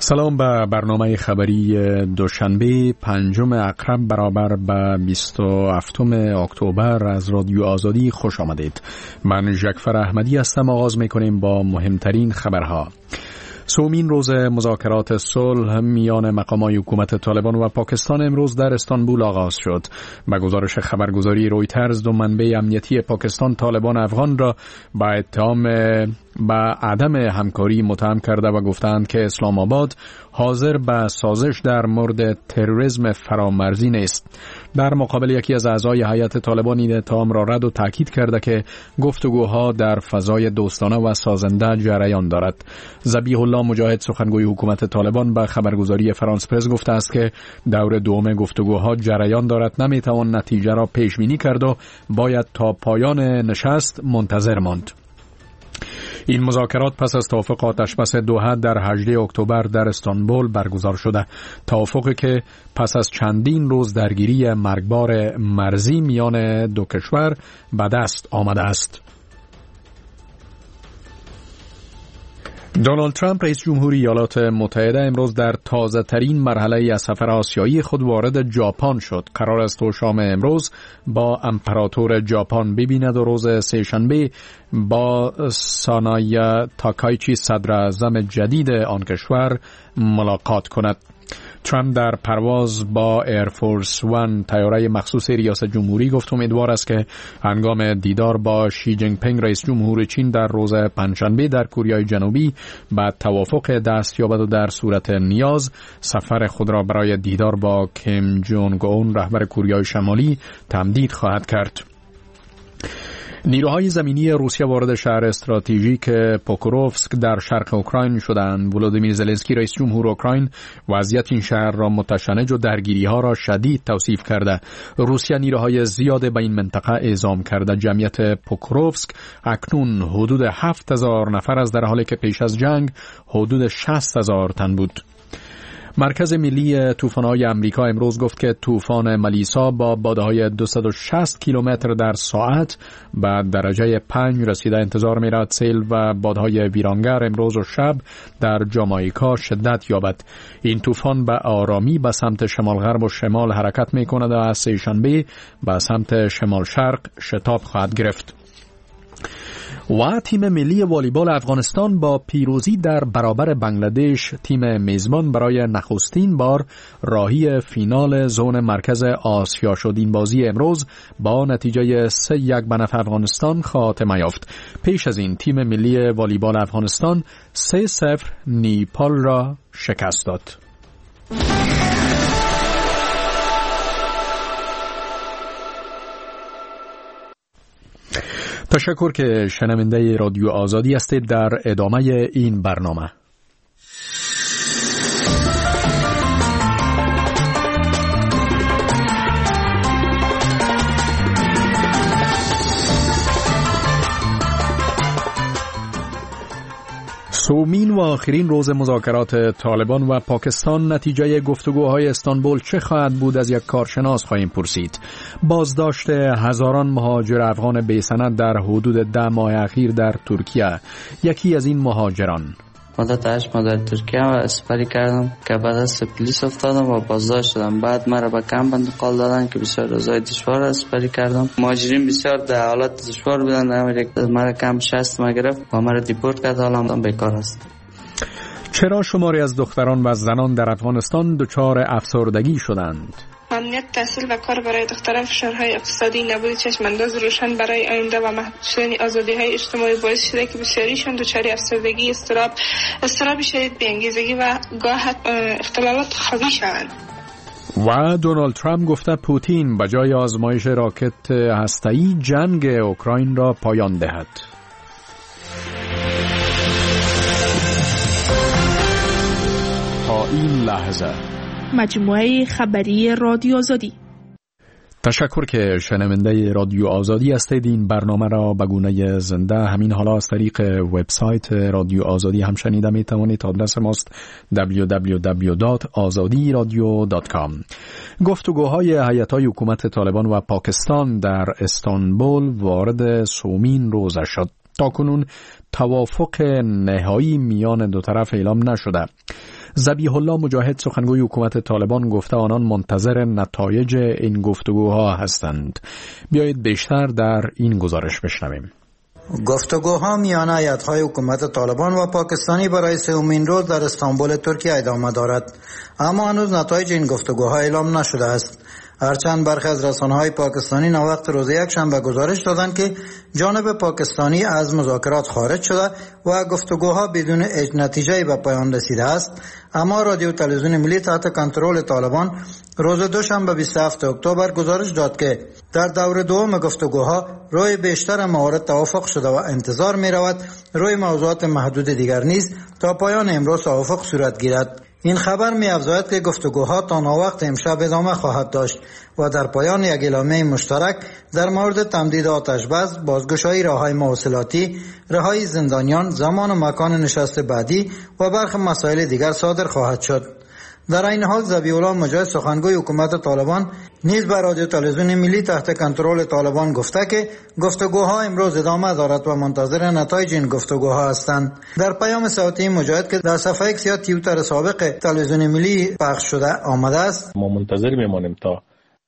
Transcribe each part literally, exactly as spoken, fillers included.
سلام به برنامه خبری دوشنبه پنجم اکتبر برابر به بیست و هفتم اکتبر از رادیو آزادی خوش آمدید. من ژکفر احمدی هستم. آغاز میکنیم با مهمترین خبرها. سومین روز مذاکرات صلح میان مقامات حکومت طالبان و پاکستان امروز در استانبول آغاز شد. به گزارش خبرگزاری رویترز، دو منبع امنیتی پاکستان طالبان افغان را با اتهام به عدم همکاری متهم کرده و گفتند که اسلام آباد حاضر به سازش در مورد تروریسم فرامرزی نیست. در مقابل یکی از اعضای هیئت طالبان این اتهام را رد و تاکید کرده که گفتگوها در فضای دوستانه و سازنده جریان دارد. ذبیح الله مجاهد، سخنگوی حکومت طالبان، به خبرگزاری فرانس پرس گفته است که دور دوم گفتگوها جریان دارد، نمیتوان نتیجه را پیش بینی کرد و باید تا پایان نشست منتظر ماند. این مذاکرات پس از توافق آتشبس دوحه در هجدهم اکتبر در استانبول برگزار شده. توافقی که پس از چندین روز درگیری مرگبار مرزی میان دو کشور به دست آمده است. دونالد ترامپ رئیس جمهوری ایالات متحده امروز در تازه ترین مرحله از سفر آسیایی خود وارد ژاپن شد. قرار است تا شام امروز با امپراتور ژاپن ببیند و روز سه‌شنبه با سانای تاکایچی صدر اعظم جدید آن کشور ملاقات کند. ترامپ در پرواز با ایرفورس وان طیاره مخصوص ریاست جمهوری گفت امیدوار است که هنگام دیدار با شی جینگ پینگ رئیس جمهور چین در روز پنجشنبه در کره جنوبی به توافق دست یابد و در صورت نیاز سفر خود را برای دیدار با کیم جونگ اون رهبر کره شمالی تمدید خواهد کرد. نیروهای زمینی روسیه وارد شهر استراتژیک پوکروفسک در شرق اوکراین شدند. ولودیمیر زلنسکی رئیس جمهور اوکراین وضعیت این شهر را متشنج و درگیری‌ها را شدید توصیف کرده. روسیه نیروهای زیاد به این منطقه اعزام کرده. جمعیت پوکروفسک اکنون حدود هفت هزار نفر است، در حالی که پیش از جنگ حدود شصت هزار تن بود. مرکز ملی طوفان‌های آمریکا امروز گفت که طوفان ملیسا با بادهای دویست و شصت کیلومتر در ساعت به درجه پنج رسیده. انتظار می‌رود سیل و بادهای ویرانگر امروز و شب در جامائیکا شدت یابد. این طوفان به آرامی به سمت شمال غرب و شمال حرکت می‌کند و از سه‌شنبه به سمت شمال شرق شتاب خواهد گرفت. و تیم ملی والیبال افغانستان با پیروزی در برابر بنگلادش، تیم میزبان برای نخستین بار راهی فینال زون مرکز آسیا شد. این بازی امروز با نتیجه سه یک به نفع افغانستان خاتمه یافت. پیش از این تیم ملی والیبال افغانستان سه صفر نیپال را شکست داد. تشکر که شنونده رادیو آزادی هستید. در ادامه این برنامه سومین و آخرین روز مذاکرات طالبان و پاکستان، نتیجه گفتگوهای استانبول چه خواهد بود از یک کارشناس خواهیم پرسید. بازداشت هزاران مهاجر افغان بی‌سند در حدود ده ماه اخیر در ترکیه. یکی از این مهاجران: مدت هشت ماه در ترکیه و سپری کردم که بعد از پلیس افتادم و بازداشت شدم. بعد مرا به کمپ انتقال دادن که بسیار روزای دشوار سپری کردم. مهاجرین بسیار در حالت دشوار بودند. امریکا از مرا کمپ شست ما گرفت و مرا دیپورت کرد. حالا بیکار است. چرا شماری از دختران و زنان در افغانستان دچار افسردگی شدند؟ امنیت تحصیل و کار برای دختران، فشارهای اقتصادی، نبود چشمانداز روشن برای آینده و محدود شدن آزادی‌های اجتماعی باعث شده که بسیاریشان دچار افسردگی، اضطراب، اضطراب شدید، بی‌انگیزگی و گاه اختلالات خوابی شوند. و دونالد ترامپ گفته پوتین به جای آزمایش راکت هسته‌ای جنگ اوکراین را پایان دهد. تا این لحظه مجموعه خبری رادیو آزادی. تشکر که شنونده رادیو آزادی هستید. این برنامه را به گونه زنده همین حالا از طریق وبسایت رادیو آزادی هم شنیده می توانید. آدرس ماست دبلیو دبلیو دبلیو دات آزادی رادیو دات کام. گفتگوهای هیئت‌های حکومت طالبان و پاکستان در استانبول وارد سومین روزش شد. تاکنون توافق نهایی میان دو طرف اعلام نشده. ذبیح الله مجاهد سخنگوی حکومت طالبان گفته آنان منتظر نتایج این گفتگوها هستند. بیایید بیشتر در این گزارش بشنویم. گفتگوها میان هیئت‌های حکومت طالبان و پاکستانی برای سومین روز در استانبول ترکیه ادامه دارد، اما هنوز نتایج این گفتگوها اعلام نشده است. هرچند برخی از رسانه‌های پاکستانی نوقت روز یکشنبه گزارش دادند که جانب پاکستانی از مذاکرات خارج شده و گفتگوها بدون هیچ نتیجه‌ای به پایان رسیده است، اما رادیو تلویزیون ملی تحت کنترل طالبان روز دوشنبه بیست و هفتم اکتبر گزارش داد که در دور دوم گفتگوها روی بیشتر موارد توافق شده و انتظار می رود روی موضوعات محدود دیگر نیز تا پایان امروز توافق صورت گیرد. این خبر می افزاید که گفتگوها تا ناوقت امشب ادامه خواهد داشت و در پایان یک اعلامیه مشترک در مورد تمدید آتش بس، بازگشایی راههای مواصلاتی، رهایی زندانیان، زمان و مکان نشست بعدی و برخی مسائل دیگر صادر خواهد شد. در این حال ذبیح الله مجاهد سخنگوی حکومت طالبان نیز به رادیو تلویزیون ملی تحت کنترل طالبان گفته که گفتگوها امروز ادامه دارد و منتظر نتایج این گفتگوها هستند. در پیام صوتی مجاهد که در صفحه ایکس یا توییتر سابق تلویزیون ملی پخش شده آمده است، ما منتظر میمانیم تا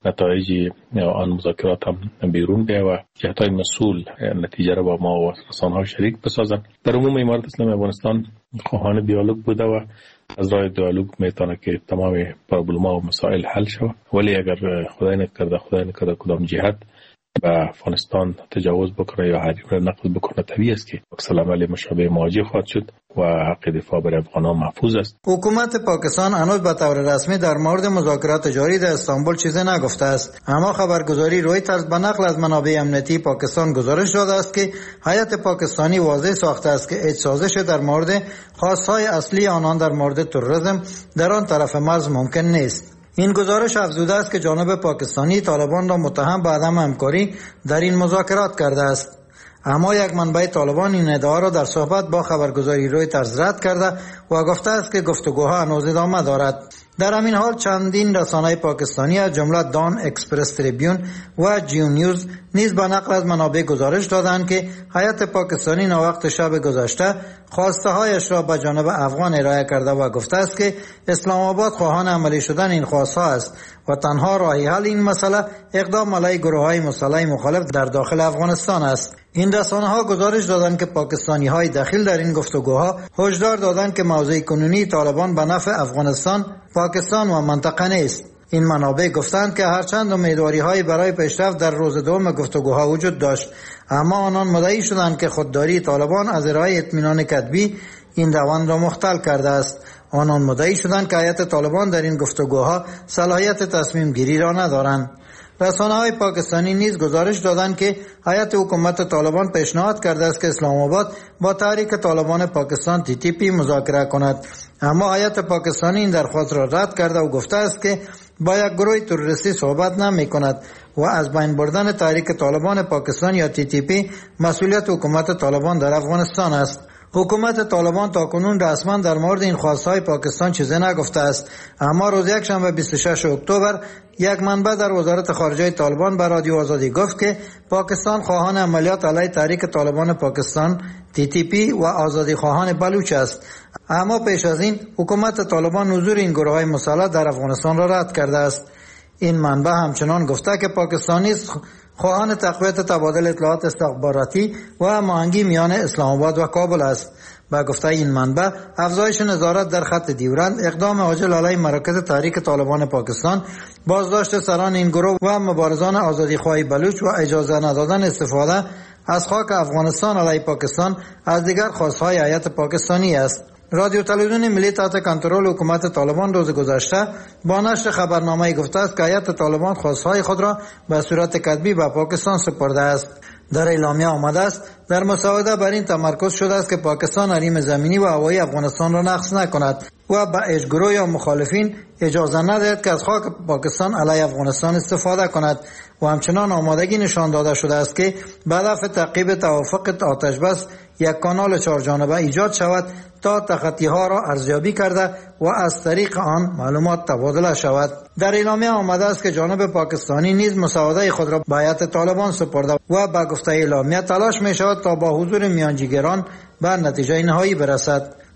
نتایج آن مذاکرات هم بیرون بیاید و جهت‌های مسئول نتیجه را با ما و رسانه‌ها شریک بسازند. در عموم امارت اسلامی افغانستان خواهان دیالوگ بوده و از راه دیالوگ میتونه که تمام پرابلم‌ها و مسائل حل شود، ولی اگر خدای نکرده خدای نکرده کدام جهت به افغانستان تجاوز بکنه یا حریم را نقض بکنه، طبیعی است که عکس العمل مشابه مواجه خواهد شد و حق دفاع برای افغانان محفوظ است. حکومت پاکستان هنوز به طور رسمی در مورد مذاکرات جاری در استانبول چیزی نگفته است، اما خبرگزاری رویترز به نقل از منابع امنیتی پاکستان گزارش داده است که هیئت پاکستانی واضح ساخته است که هیچ سازش در مورد خواستهای اصلی آنان در مورد تروریسم در آن طرف مرز ممکن نیست. این گزارش افزوده است که جانب پاکستانی طالبان را متهم به عدم همکاری در این مذاکرات کرده است، اما یک منبع طالبان این ادعا را در صحبت با خبرگزاری رویترز رد کرده و گفته است که گفتگوها هنوز ادامه دارد. در همین حال چندین رسانه پاکستانی از جمله دان، اکسپرس تریبیون و جیو نیوز نیز به نقل از منابع گزارش دادند که هیئت پاکستانی ناوقت شب گذشته خواسته هایش را به جانب افغان ارائه کرده و گفته است که اسلام آباد خواهان عملی شدن این خواست ها است و تنها راه حل این مسئله اقدام علیه گروه های مسلح مخالف در داخل افغانستان است. این رسانه ها گزارش دادند که پاکستانی های دخیل در این گفتگوها هشدار دادند که موضع کنونی طالبان به نفع افغانستان، پاکستان و منطقه نیست. این منابع گفتند که هرچند امیدواری های برای پیشرفت در روز دوم گفتگوها وجود داشت، اما آنان مدعی شدند که خودداری طالبان از ارائه اطمینان کتبی این روند را مختل کرده است. آنان مدعی شدند که هیئت طالبان در این گفتگوها صلاحیت تصمیم گیری را ندارند. رسانه‌های پاکستانی نیز گزارش دادند که هیئت حکومت طالبان پیشنهاد کرده است که اسلام آباد با تحریک طالبان پاکستان تی تی پی مذاکره کند، اما هیئت پاکستانی این درخواست را رد کرده و گفته است که با یک گروه تروریستی صحبت نمی کند و از بین بردن تحریک طالبان پاکستان یا تی تی پی مسئولیت حکومت طالبان در افغانستان است. حکومت طالبان تاکنون رسما در مورد این خواستهای پاکستان چیزی نگفته است، اما روز یکشنبه بیست و ششم اکتبر یک منبع در وزارت خارجه طالبان به رادیو آزادی گفت که پاکستان خواهان عملیات علیه تحریک طالبان پاکستان تی تی پی و آزادی خواهان بلوچ است، اما پیش از این حکومت طالبان حضور این گروه های مسلح در افغانستان را رد کرده است. این منبع همچنان گفته که پاکستانی خواهان تقویت تبادل اطلاعات استخباراتی و هماهنگی میان اسلام آباد و کابل است. با گفته این منبع افزایش نظارت در خط دیورند، اقدام عاجل علیه مراکز تحریک طالبان پاکستان، بازداشت سران این گروه و مبارزان آزادیخواهی بلوچ و اجازه ندادن استفاده از خاک افغانستان علیه پاکستان از دیگر خواستهای هیئت پاکستانی است. رادیو تلویزیون ملی تحت کنترل حکومت طالبان روز گذشته با نشر خبرنامه‌ای گفته است که هیئت طالبان خواستهای خود را به صورت کتبی به پاکستان سپرده است. در اعلامیه آمده است در مساعده بر این تمرکز شده است که پاکستان حریم زمینی و هوایی افغانستان را نقض نکند و به هیچ گروه یا مخالفین اجازه ندهد که از خاک پاکستان علیه افغانستان استفاده کند و همچنان آمادگی نشان داده شده است که به هدف تعقیب توافق آتش بس یک کانال چهارجانبه ایجاد شود تا تخطی ها را ارزیابی کرده و از طریق آن معلومات تبادله شود. در اعلامیه آمده است که جانب پاکستانی نیز مساعده خود را به هیئت طالبان سپرده و به گفته اعلامیه تلاش می شود تا با حضور میانجیگران به نتیجه نهایی برسد.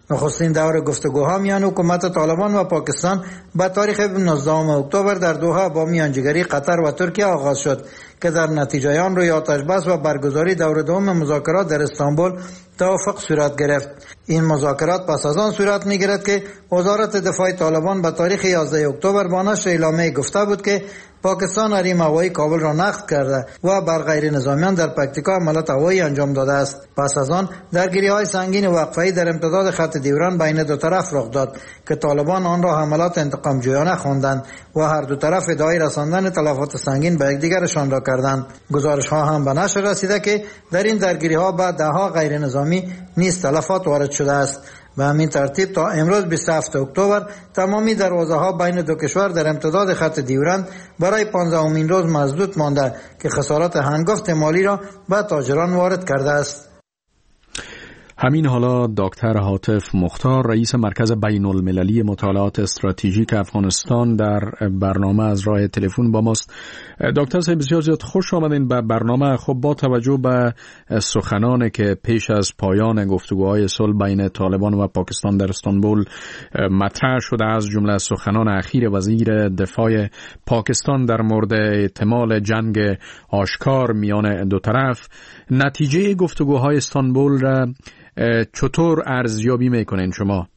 نخستین دور گفتگوها میان حکومت طالبان و پاکستان با تاریخ نوزدهم اکتبر در دوحه با میانجیگری قطر و ترکیه آغاز شد که در نتیجه آن روی آتش بس و برگزاری دور دوم مذاکرات در استانبول توافق صورت گرفت. این مذاکرات پس از آن صورت میگیرد که وزارت دفاع طالبان به تاریخ یازده اکتبر با نشر اعلامیه گفته بود که پاکستان حریم هوایی کابل را نقض کرده و بر غیر نظامیان در پکتیکا حملات هوایی انجام داده است. پس از آن درگیری‌های سنگین وقفه‌ای در امتداد خط دیوران بین دو طرف رخ داد که طالبان آن را حملات انتقام جویانه خواندند و هر دو طرف ادعای رساندن تلفات سنگین به یکدیگرشان را کردند. گزارش‌ها هم به نشر رسیده که در این درگیری‌ها به ده‌ها غیر نظامی نیز تلفات وارد شده است. به همین ترتیب تا امروز بیست و هفتم اکتبر تمامی دروازه‌ها بین دو کشور در امتداد خط دیورند برای پانزدهمین روز مسدود مانده که خسارات هنگفت مالی را به تاجران وارد کرده است. همین حالا دکتر هاتف مختار رئیس مرکز بین المللی مطالعات استراتژیک افغانستان در برنامه از راه تلفن با ماست. دکتر صاحب بسیار زیاد خوش آمدین به برنامه. خب با توجه به سخنانی که پیش از پایان گفتگوهای صلح بین طالبان و پاکستان در استانبول مطرح شده، از جمله سخنان اخیر وزیر دفاع پاکستان در مورد احتمال جنگ آشکار میان دو طرف، نتیجه گفتگوهای استانبول را چطور ارزیابی میکنین شما؟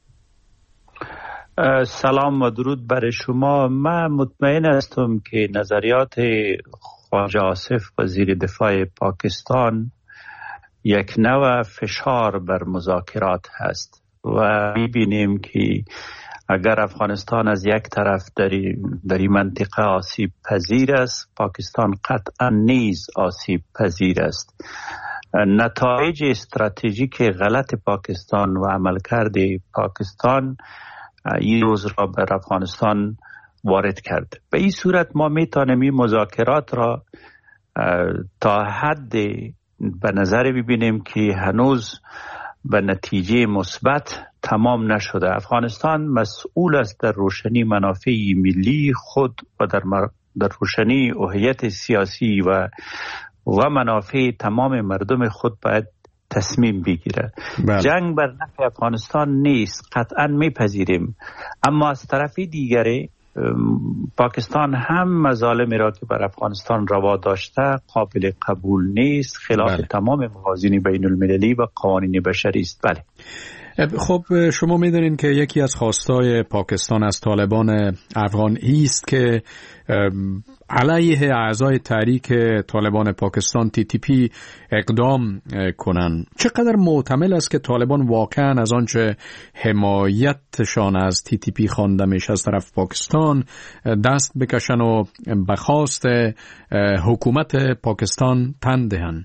سلام و درود بر شما. من مطمئن هستم که نظریات خواجه آصف وزیر دفاع پاکستان یک نوع فشار بر مذاکرات هست و میبینیم که اگر افغانستان از یک طرف در این منطقه آسیب پذیر است، پاکستان قطعا نیز آسیب پذیر است. نتایج استراتژیک غلط پاکستان و عملکرد پاکستان این روز را بر افغانستان وارد کرد. به این صورت ما میتونیم این مذاکرات را تا حد به نظر ببینیم که هنوز به نتیجه مثبت تمام نشده. افغانستان مسئول است در روشنی منافع ملی خود و در, مر... در روشنی هویت سیاسی و و منافع تمام مردم خود باید تصمیم بگیره. بله. جنگ بر نفع افغانستان نیست، قطعا میپذیریم، اما از طرف دیگری پاکستان هم مظالمی را که بر افغانستان روا داشته قابل قبول نیست، خلاف بله. تمام موازین بین المللی و قوانین بشری است. بله. خب شما میدونین که یکی از خواستای پاکستان از طالبان افغان است که علیه اعضای تحریک طالبان پاکستان تی تی پی اقدام کنن. چقدر محتمل است که طالبان واقعا از آنچه حمایتشان از تی تی پی خوانده میشه از طرف پاکستان دست بکشن و به خواست حکومت پاکستان تن دهن؟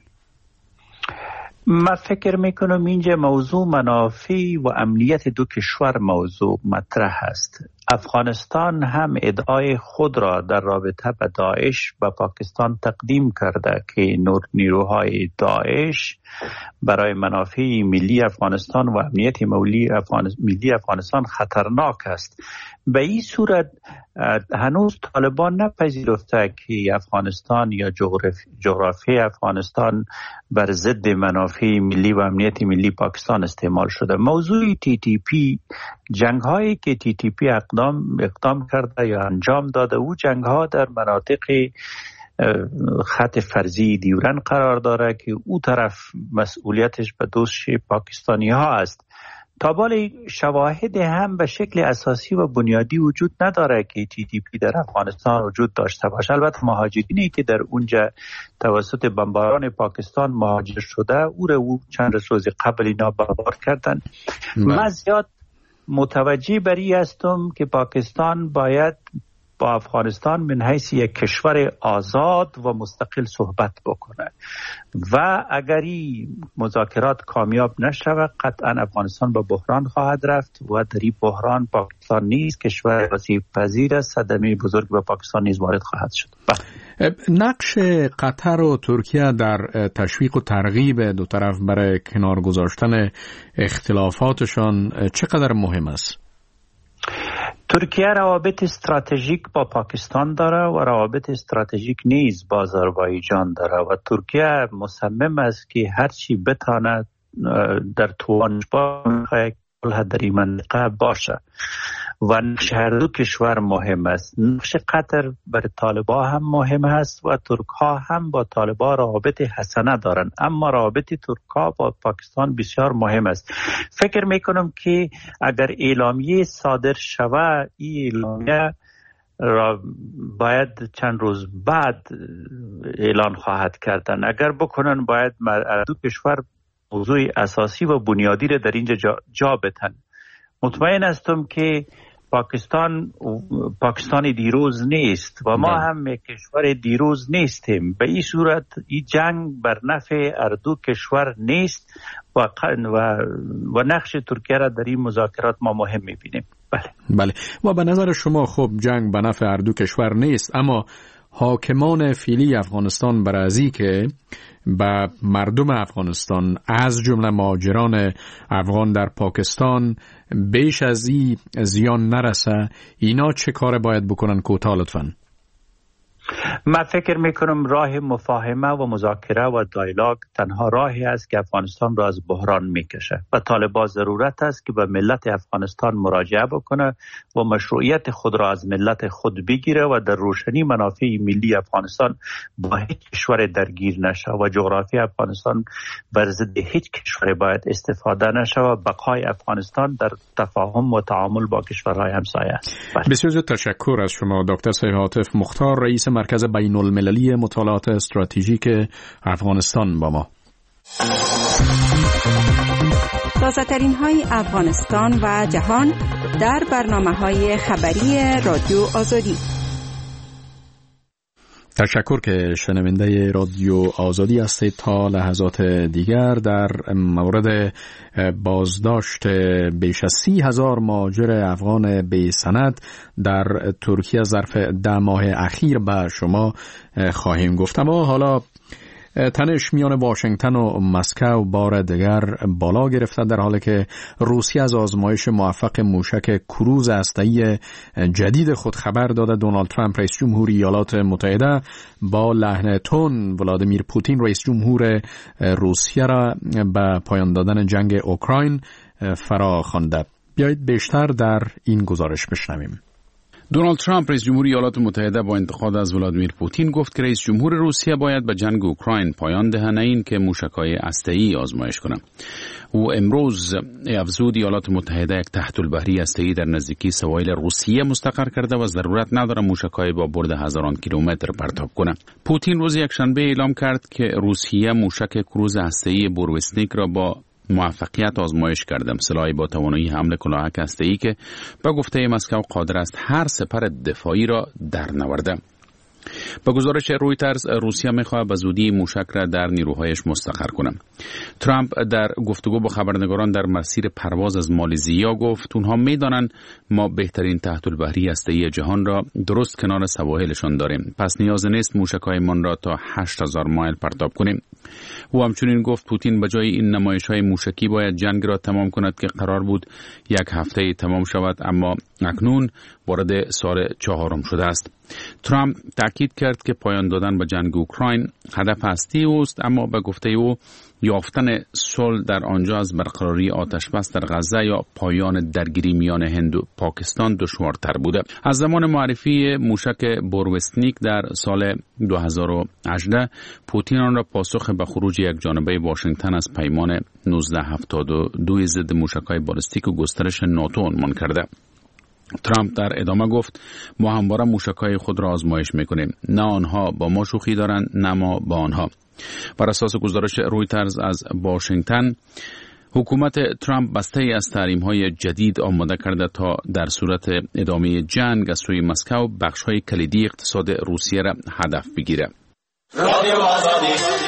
من فکر میکنم اینجا موضوع منافع و امنیت دو کشور موضوع مطرح است. افغانستان هم ادعای خود را در رابطه با داعش به پاکستان تقدیم کرده که نیروهای داعش برای منافع ملی افغانستان و امنیت ملی افغانستان خطرناک است. به این صورت هنوز طالبان نپذیرفته که افغانستان یا جغرافی افغانستان بر ضد منافع ملی و امنیت ملی پاکستان استعمال شده. موضوع تی تی پی، جنگ هایی که تی تی پی اقدام اقدام کرده یا انجام داده، او جنگ ها در مناطق خط فرضی دیورن قرار داره که او طرف مسئولیتش به دوش پاکستانی ها است. تابال شواهد هم به شکل اساسی و بنیادی وجود نداره که تی تی پی در افغانستان وجود داشته باشه. البته مهاجرینی که در اونجا توسط بمباران پاکستان مهاجر شده او را او چند روز قبل اینا بمبار کردن. من زیاد متوجه بر این هستم که پاکستان باید با افغانستان من حیث یک کشور آزاد و مستقل صحبت بکنه و اگر این مذاکرات کامیاب نشود قطعا افغانستان به بحران خواهد رفت و در این بحران پاکستان نیز کشور آسیب پذیر است، صدمه بزرگ به پاکستان نیز وارد خواهد شد. نقش قطر و ترکیه در تشویق و ترغیب دو طرف برای کنار گذاشتن اختلافاتشان چقدر مهم است؟ ترکیه روابط استراتژیک با پاکستان داره و روابط استراتژیک نیز با آذربایجان داره و ترکیه مصمم است که هرچی بتاند در توانش با صلح در این منطقه باشه و نقش هر دو کشور مهم است. نقش قطر برای طالبان هم مهم است و ترک ها هم با طالبان رابط حسنه دارن، اما رابط ترک ها با پاکستان بسیار مهم است. فکر میکنم که اگر اعلامیه صادر شود، این اعلامیه را باید چند روز بعد اعلان خواهد کردن. اگر بکنن باید دو کشور موضوع اساسی و بنیادی را در اینجا جا, جا بتن. مطمئن هستم که پاکستان پاکستان دیروز نیست و ما هم یک کشور دیروز نیستیم. به این صورت این جنگ بر نفع هر دو کشور نیست و و, و نقش ترکیه را در این مذاکرات ما مهم می‌بینیم. بله بله و به نظر شما خب جنگ به نفع هر دو کشور نیست، اما حاکمان فعلی افغانستان برای ازی که به مردم افغانستان از جمله مهاجران افغان در پاکستان بیش از این زیان نرسه، اینا چه کار باید بکنن کوتاه لطفاً؟ من فکر میکنم راه مفاهمه و مذاکره و دیالوگ تنها راهی است که افغانستان را از بحران میکشه و طالبان ضرورت است که به ملت افغانستان مراجعه بکنه و مشروعیت خود را از ملت خود بگیره و در روشنی منافع ملی افغانستان با هیچ کشور درگیر نشه و جغرافی افغانستان بر ضد هیچ کشور باید استفاده نشه و بقای افغانستان در تفاهم و تعامل با کشورهای همسایه است. بسیار زیاد تشکر از شما دکتر سید عاطف مختار، رئیس مرکز بین المللی مطالعات استراتژیک افغانستان با ما. تازه‌ترین های افغانستان و جهان در برنامه‌های خبری رادیو آزادی. تشکر که شنونده رادیو آزادی هستید. تا لحظات دیگر در مورد بازداشت بیش از سی هزار مهاجر افغان بی سند در ترکیه ظرف ده ماه اخیر به شما خواهیم گفت. اما حالا تنش میان واشنگتن و مسکو بار دیگر بالا گرفته، در حالی که روسیه از آزمایش موفق موشک کروز هسته‌ای جدید خود خبر داده. دونالد ترامپ رئیس جمهور ایالات متحده با لحن تند ولادیمیر پوتین رئیس جمهور روسیه را به پایان دادن جنگ اوکراین فرا خوانده. بیایید بیشتر در این گزارش بشنویم. دونالد ترامپ رئیس جمهور ایالات متحده با انتقاد از ولادیمیر پوتین گفت که رئیس جمهور روسیه باید به جنگ اوکراین پایان دهد، نه این که موشک‌های هسته‌ای آزمایش کنه. او امروز افزود ایالات متحده یک تحت البحری هسته‌ای در نزدیکی سواحل روسیه مستقر کرده و ضرورت نداره موشک‌های با برد هزاران کیلومتر پرتاب کنه. پوتین روز یکشنبه اعلام کرد که روسیه موشک کروز هسته‌ای بوروسنیک را با موفقیت آزمایش کردم، سلاحی با توانایی حمله کلاهک هسته‌ای که به گفته مسکو قادر است هر سپر دفاعی را درنورده. با گزارش رویترز روسیه می‌خواهد به زودی موشک را در نیروهایش مستقر کند. ترامپ در گفتگو با خبرنگاران در مسیر پرواز از مالزیا گفت اونها می‌دانند ما بهترین تحت البحری هسته‌ای جهان را درست کنار سواحلشان داریم، پس نیاز نیست موشک‌هایمان را تا هشت هزار مایل پرتاب کنیم. او همچنین گفت پوتین به جای این نمایش‌های موشکی باید جنگ را تمام کند که قرار بود یک هفته تمام شود، اما اکنون وارد سال چهارم شده است. ترامپ تاکید کرد که پایان دادن به جنگ اوکراین هدف اصلی اوست، اما به گفته او یافتن صلح در آنجا از برقراری آتش بس در غزه یا پایان درگیری میان هند و پاکستان دشوارتر بوده. از زمان معرفی موشک بوروسنیک در سال دو هزار و هجده پوتین آن را پاسخ به خروج یک جانبه واشنگتن از پیمان نوزده هفتاد و دو ضد موشک‌های بالستیک و گسترش ناتو عنوان کرده. ترامپ در ادامه گفت ما همواره موشک‌های خود را آزمایش می‌کنیم، نه آنها با ما شوخی دارند نه ما با آنها. بر اساس گزارش رویترز از واشنگتن، حکومت ترامپ بسته‌ای از تحریم‌های جدید آماده کرده تا در صورت ادامه جنگ از سوی مسکو بخش‌های کلیدی اقتصاد روسیه را هدف بگیره. رادیو آزادی.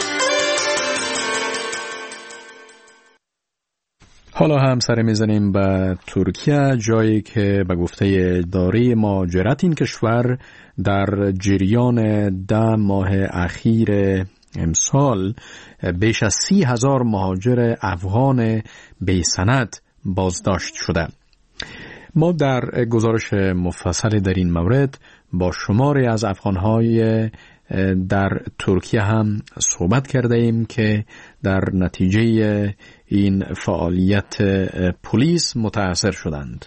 حالا هم سر میزنیم به ترکیه، جایی که به گفته اداره مهاجرت این کشور در جریان ده ماه اخیر امسال بیش از سی هزار مهاجر افغان بی سند بازداشت شده. ما در گزارش مفصل در این مورد با شماری از افغانهای در ترکیه هم صحبت کرده ایم که در نتیجه این فعالیت پلیس متاثر شدند.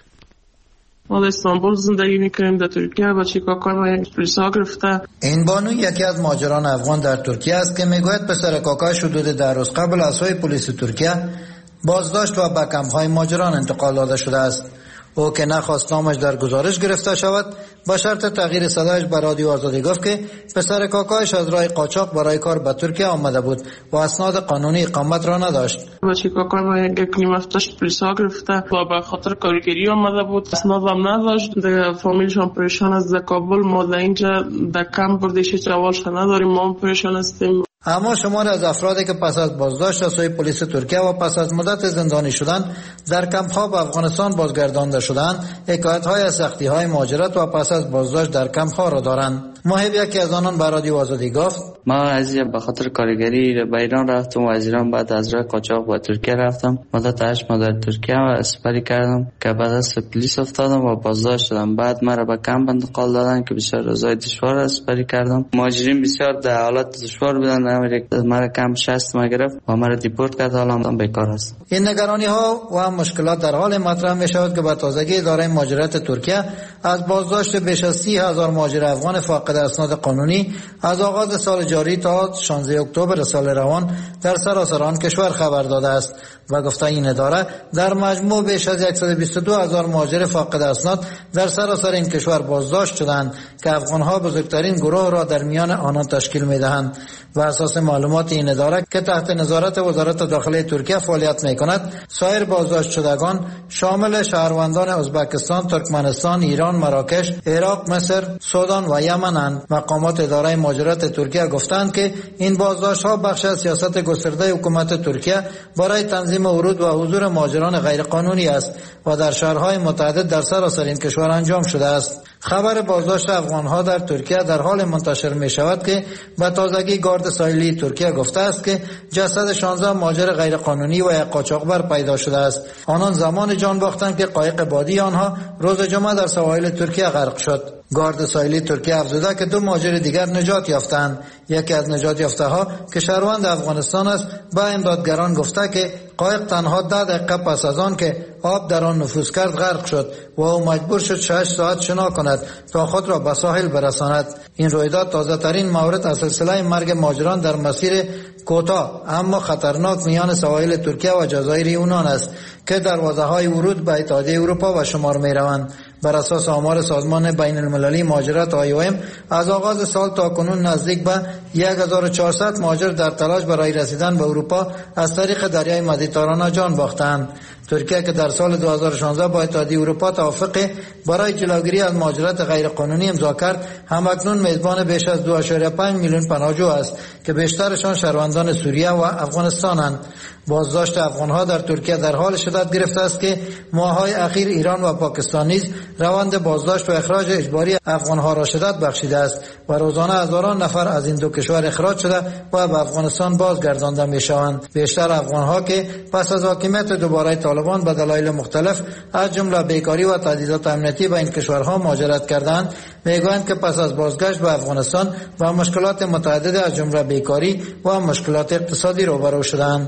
ما در استانبول زندگی میکنیم، در ترکیه با چیکاکای ما پلیس ها گرفته. این بانو یکی از مهاجران افغان در ترکیه است که میگوید پسر کاکایش حدود ده روز قبل از سوی پلیس ترکیه بازداشت و به کمپ‌های مهاجران انتقال داده شده است. او که نخواست نامش در گزارش گرفته شود با شرط تغییر صدایش به رادیو آزادی گفت که پسر کاکایش از راه قاچاق برای کار به ترکیه آمده بود و اسناد قانونی اقامت را نداشت. بچه کاکای ما یک نیم هفتهش پلیس ها گرفته و به خاطر کارگری آمده بود، اسناد هم نداشت. دیگه فامیلشان پریشان است. در کابل ما در اینجا در کمپ بردیش جوالش نداریم، ما هم پریشان هستیم. اما شمار از افرادی که پس از بازداشت از سوی پلیس ترکیه و پس از مدت زندانی شدن در کمپ‌ها به افغانستان بازگردانده شدند، حکایت‌های از سختی‌های مهاجرت و پس از بازداشت در کمپ‌ها را دارند. محب یکی از آنان به رادیو آزادی گفت: ما از به خاطر کارگری به ایران رفتم و از ایران بعد از راه قاچاق به ترکیه رفتم. مدت هشت ماه در ترکیه و سپری کردم که بعد از پلیس افتادم و بازداشت شدم. بعد مرا به کمپ انتقال دادن که بسیار روزای دشوار سپری کردم. مهاجرین بسیار در حالت دشوار بودن. مرا کمپ شصت ما گرفت و مرا دیپورت کرد. حالا هم بیکار است. این نگرانی ها و مشکلات در حال مطرح می شود که به تازگی اداره مهاجرت ترکیه از بازداشت بیش از سی هزار مهاجر افغان فاقد اسناد قانونی از آغاز سال جاری تا شانزده اکتبر سال روان در سراسر آن کشور خبر داده است و گفته این اداره در مجموع بیش از صد و بیست و دو هزار مهاجر فاقد اسناد در سراسر این کشور بازداشت شدند که افغانها بزرگترین گروه را در میان آنان تشکیل می‌دهند. و اساس معلومات این اداره که تحت نظارت وزارت داخلی ترکیه فعالیت می‌کند، سایر بازداشت شدگان شامل شهروندان ازبکستان، ترکمنستان، ایران، مراکش، عراق، مصر، سودان و یمن‌اند. مقامات اداره مهاجرت ترکیه گفتند که این بازداشت‌ها بخش از سیاست گسترده حکومت ترکیه برای تنظیم ورود و حضور مهاجران غیرقانونی است و در شهرهای متعدد در سراسر این کشور انجام شده است. خبر بازداشت افغان‌ها در ترکیه در حال منتشر می‌شود که به تازگی گارد ساحلی ترکیه گفته است که جسد شانزده مهاجر غیرقانونی و یک قاچاقبر پیدا شده است. آنان زمان جان باختند که قایق بادی آنها روز جمعه در سواحل ترکیه غرق شد. گارد ساحلی ترکیه افزوده که دو مهاجر دیگر نجات یافتند. یکی از نجات یافته ها که شهروند افغانستان است به امدادگران گفته که قایق تنها ده دقیقه پس از آن که آب در آن نفوذ کرد غرق شد و او مجبور شد شش ساعت شنا کند تا خود را به ساحل برساند. این رویداد تازه ترین مورد از سلسله مرگ مهاجران در مسیر کوتاه اما خطرناک میان سواحل ترکیه و جزایر یونان است که دروازه‌های ورود به اتحادیه اروپا و شمار می‌روند. بر اساس آمار سازمان بین المللی مهاجرت آی او ام از آغاز سال تا کنون نزدیک به هزار و چهارصد مهاجر در تلاش برای رسیدن به اروپا از طریق دریای مدیترانه جان باختند. ترکیه که در سال دو هزار و شانزده با اتحادیه اروپا توافق برای جلوگیری از مهاجرت غیرقانونی امضا کرد، همکنون میزبان بیش از دو ممیز پنج میلیون پناهجو است که بیشترشان شهروندان سوریه و افغانستانند. بازداشت افغانها در ترکیه در حال شدت گرفته است که ماه‌های اخیر ایران و پاکستان نیز روند بازداشت و اخراج اجباری افغانها را شدت بخشیده است و روزانه هزاران نفر از این دو کشور اخراج شده و به افغانستان بازگردانده می‌شوند. بیشتر افغانها که پس از حاکمیت دوباره طالبان به دلایل مختلف از جمله بیکاری و تهدیدات امنیتی به این کشورها مهاجرت کردند، میگویند که پس از بازگشت به افغانستان با مشکلات متعدد از جمله بیکاری و مشکلات اقتصادی روبرو شدند.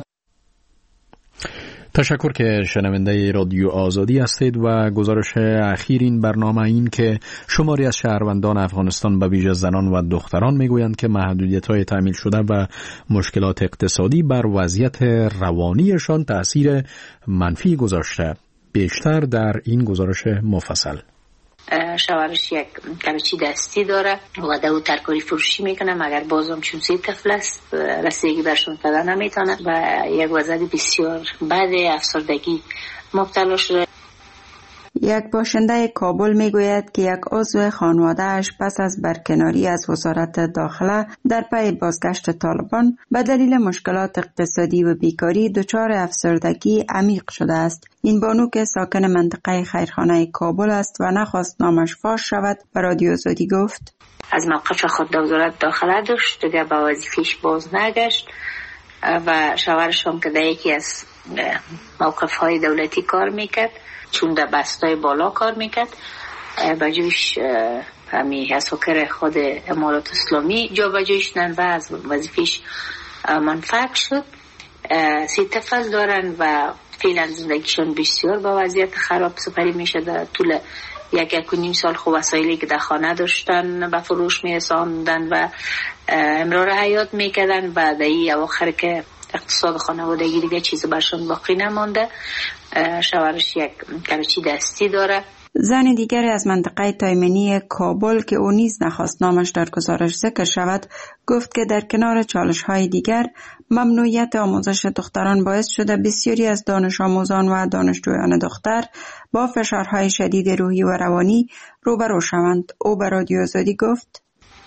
تشکر که شنونده رادیو آزادی هستید و گزارش اخیر این برنامه این که شماری از شهروندان افغانستان به ویژه زنان و دختران میگویند که محدودیت‌های تعمیل شده و مشکلات اقتصادی بر وضعیت روانیشان تأثیر منفی گذاشته. بیشتر در این گزارش مفصل. شوهرش یک کبچی دستی داره و دو ترکاری فروشی میکنه، مگر بازم چون سه طفل است رسیدگی برشون پیدا نمیتونه و یک وضعیت بسیار بد افسردگی مبتلا شده. یک باشنده کابل میگوید که یک عضو خانواده‌اش پس از برکناری از وزارت داخله در پی بازگشت طالبان به دلیل مشکلات اقتصادی و بیکاری دچار افسردگی عمیق شده است. این بانو که ساکن منطقه خیرخانه کابل است و نخواست نامش فاش شود به رادیو آزادی گفت: از موقع خود در وزارت داخله داشت دیگه به وظیفه‌اش باز نگشت و شوهرش هم که در یکی از موقف‌های دولتی کار میکرد، چون در بستای بالا کار میکرد، بجوش همی حسوکر خود امارات اسلامی جا بجوش نن و از وظیفش منفعک شد سی طفل دارن و فعلا زندگیشون بسیار با وضعیت خراب سپری میشه. در طول یک یک و نیم سال خب وسایلی که در خانه داشتن به فروش میرساندن و امرار حیات میکردن و در این اواخر که اقتصاد خانوادگی دیگه چیز برشون باقی نمانده. شوهرش یک کلوچی دستی داره. زن دیگری از منطقه تایمنی کابل که او نیز نخواست نامش در گزارش ذکر شود گفت که در کنار چالش‌های دیگر ممنوعیت آموزش دختران باعث شده بسیاری از دانش آموزان و دانشجویان دختر با فشارهای شدید روحی و روانی روبرو شوند. او به رادیو آزادی گفت: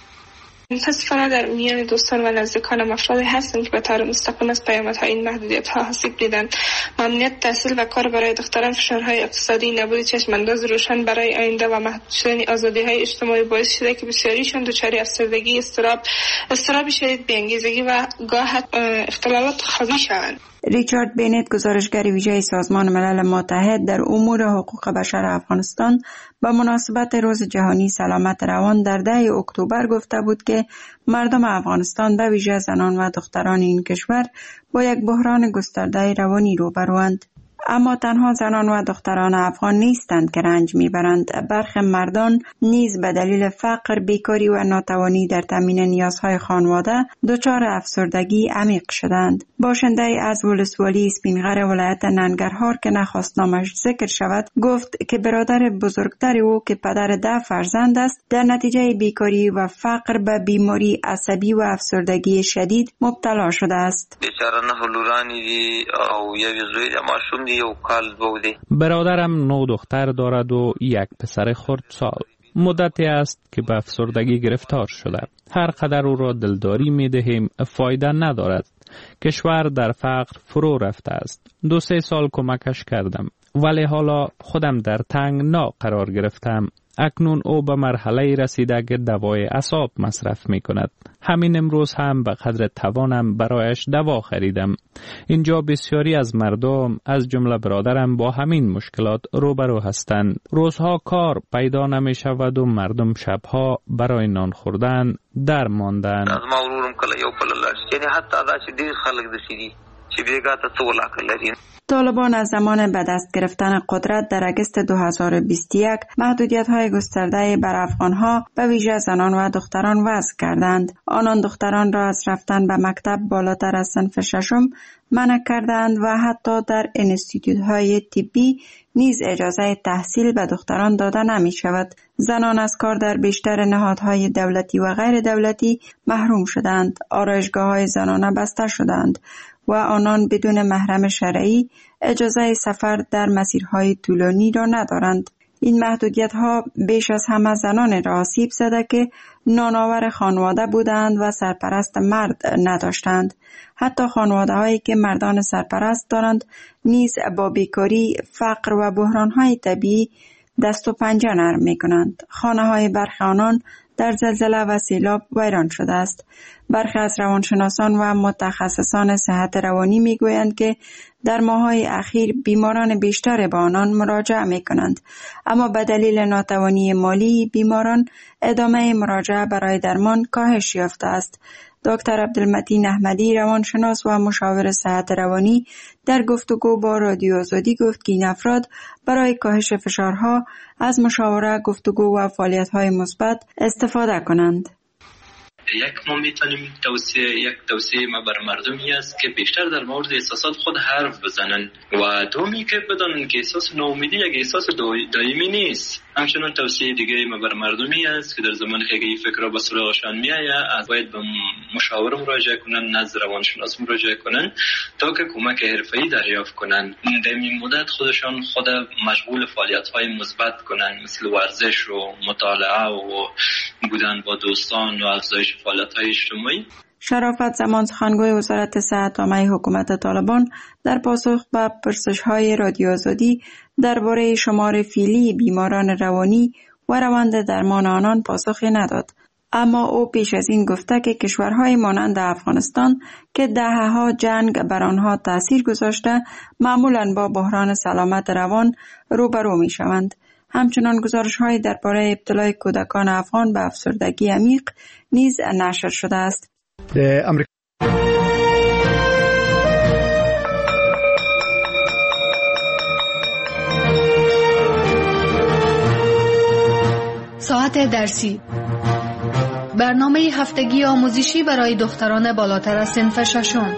متاسفانه در میان دوستان و نزدیکانم افرادی هستند که به طور مستقیم از پیامدهای این محدودیت‌ها آسیب دیدند. ممنوعیت تحصیل و کار برای دختران، فشارهای اقتصادی، نبود چشم‌انداز روشن برای آینده و محدود شدن آزادی‌های اجتماعی باعث شده که بسیاریشان دچار افسردگی، اضطراب، اضطراب شدید، بی‌انگیزگی و گاه اختلالات خوابی شوند. ریچارد بینت، گزارشگر ویژه سازمان ملل متحد در امور حقوق بشر افغانستان، به مناسبت روز جهانی سلامت روان در ده اکتبر گفته بود که مردم افغانستان به ویژه زنان و دختران این کشور با یک بحران گسترده روانی روبروند. اما تنها زنان و دختران افغان نیستند که رنج میبرند. برخی مردان نیز به دلیل فقر، بیکاری و ناتوانی در تامین نیازهای خانواده دچار افسردگی عمیق شدند. باشنده از ولسوالی اسپینغر ولایت ننگرهار که نخواست نامش ذکر شود گفت که برادر بزرگتر او که پدر ده فرزند است در نتیجه بیکاری و فقر به بیماری عصبی و افسردگی شدید مبتلا شده است. بیچاره نه لورانی دی او یوی زوی ماشوم دی او کال بودی. برادرم نو دختر دارد و یک پسر خرد سال. مدتی است که به افسردگی گرفتار شده. هر قدر او را دلداری می دهیم فایده ندارد. کشور در فقر فرو رفته است. دو سه سال کمکش کردم ولی حالا خودم در تنگنا قرار گرفتم. اکنون او به مرحله رسیده که دوای اعصاب مصرف می کند. همین امروز هم به قدر توانم برایش دوا خریدم. اینجا بسیاری از مردم از جمله برادرم با همین مشکلات روبرو هستند. روزها کار پیدا نمی شود و مردم شبها برای نان خوردن در ماندن. از ما ورورم کله یو پللاش یعنی حتی دا چې ډیر خلک دسیدي چې بیګا ته څو لاک لري. طالبان از زمان به دست گرفتن قدرت در اگست دو هزار و بیست و یک محدودیت‌های گسترده بر افغان‌ها به ویژه زنان و دختران وضع کردند. آنان دختران را از رفتن به مکتب بالاتر از صنف ششم منع کردند و حتی در انستیتوت‌های طبی نیز اجازه تحصیل به دختران داده نمی شود. زنان از کار در بیشتر نهادهای دولتی و غیر دولتی محروم شدند. آرایشگاه‌های زنانه بسته شدند و آنان بدون محرم شرعی اجازه سفر در مسیرهای طولانی را ندارند. این محدودیت‌ها بیش از همه زنان را آسیب زده که نانآور خانواده بودند و سرپرست مرد نداشتند. حتی خانواده‌هایی که مردان سرپرست دارند نیز با بیکاری، فقر و بحران‌های طبیعی دست و پنجه نرم می‌کنند. خانه‌های برخی آنان در زلزله و سیلاب ویران شده است. برخی از روانشناسان و متخصصان صحت روانی میگویند که در ماه‌های اخیر بیماران بیشتر به آنان مراجعه می‌کنند، اما به دلیل ناتوانی مالی بیماران ادامه مراجعه برای درمان کاهش یافته است. دکتر عبدالمتین احمدی، روانشناس و مشاور صحت روانی، در گفتگو با رادیو آزادی گفت که این افراد برای کاهش فشارها از مشاوره، گفتگو و فعالیت‌های مثبت استفاده کنند. یک ما میتونیم توصیه یک توصیه ما بر مردمی است که بیشتر در مورد احساسات خود حرف بزنن و دومی که بدانن که احساس ناامیدی یک احساس دائمی نیست. همچنان توصیه دیگه ما بر مردمی است که در زمان که این فکر را به سراغشان میآید از باید به مشاور مراجعه کنن، نزد روانشناس مراجعه کنن تا که کمک حرفه‌ای دریافت کنن. در این مدت خودشان خود مشغول فعالیت‌های مثبت کنن مثل ورزش و مطالعه و بودن با دوستان و افزایش فعالیت‌های اجتماعی. شرافت زمان، سخنگوی وزارت صحت عامه حکومت طالبان، در پاسخ به پرسش‌های رادیو آزادی درباره شمار فعلی بیماران روانی و روند درمان آنان پاسخی نداد. اما او پیش از این گفته که کشورهای مانند افغانستان که دهه‌ها جنگ بر آنها تأثیر گذاشته معمولاً با بحران سلامت روان روبرو می‌شوند. همچنان گزارش‌های درباره ابتلای کودکان افغان به افسردگی عمیق نیز نشر شده است. روایت درسی، برنامه هفتگی آموزشی برای دختران بالاتر از صنف ششم.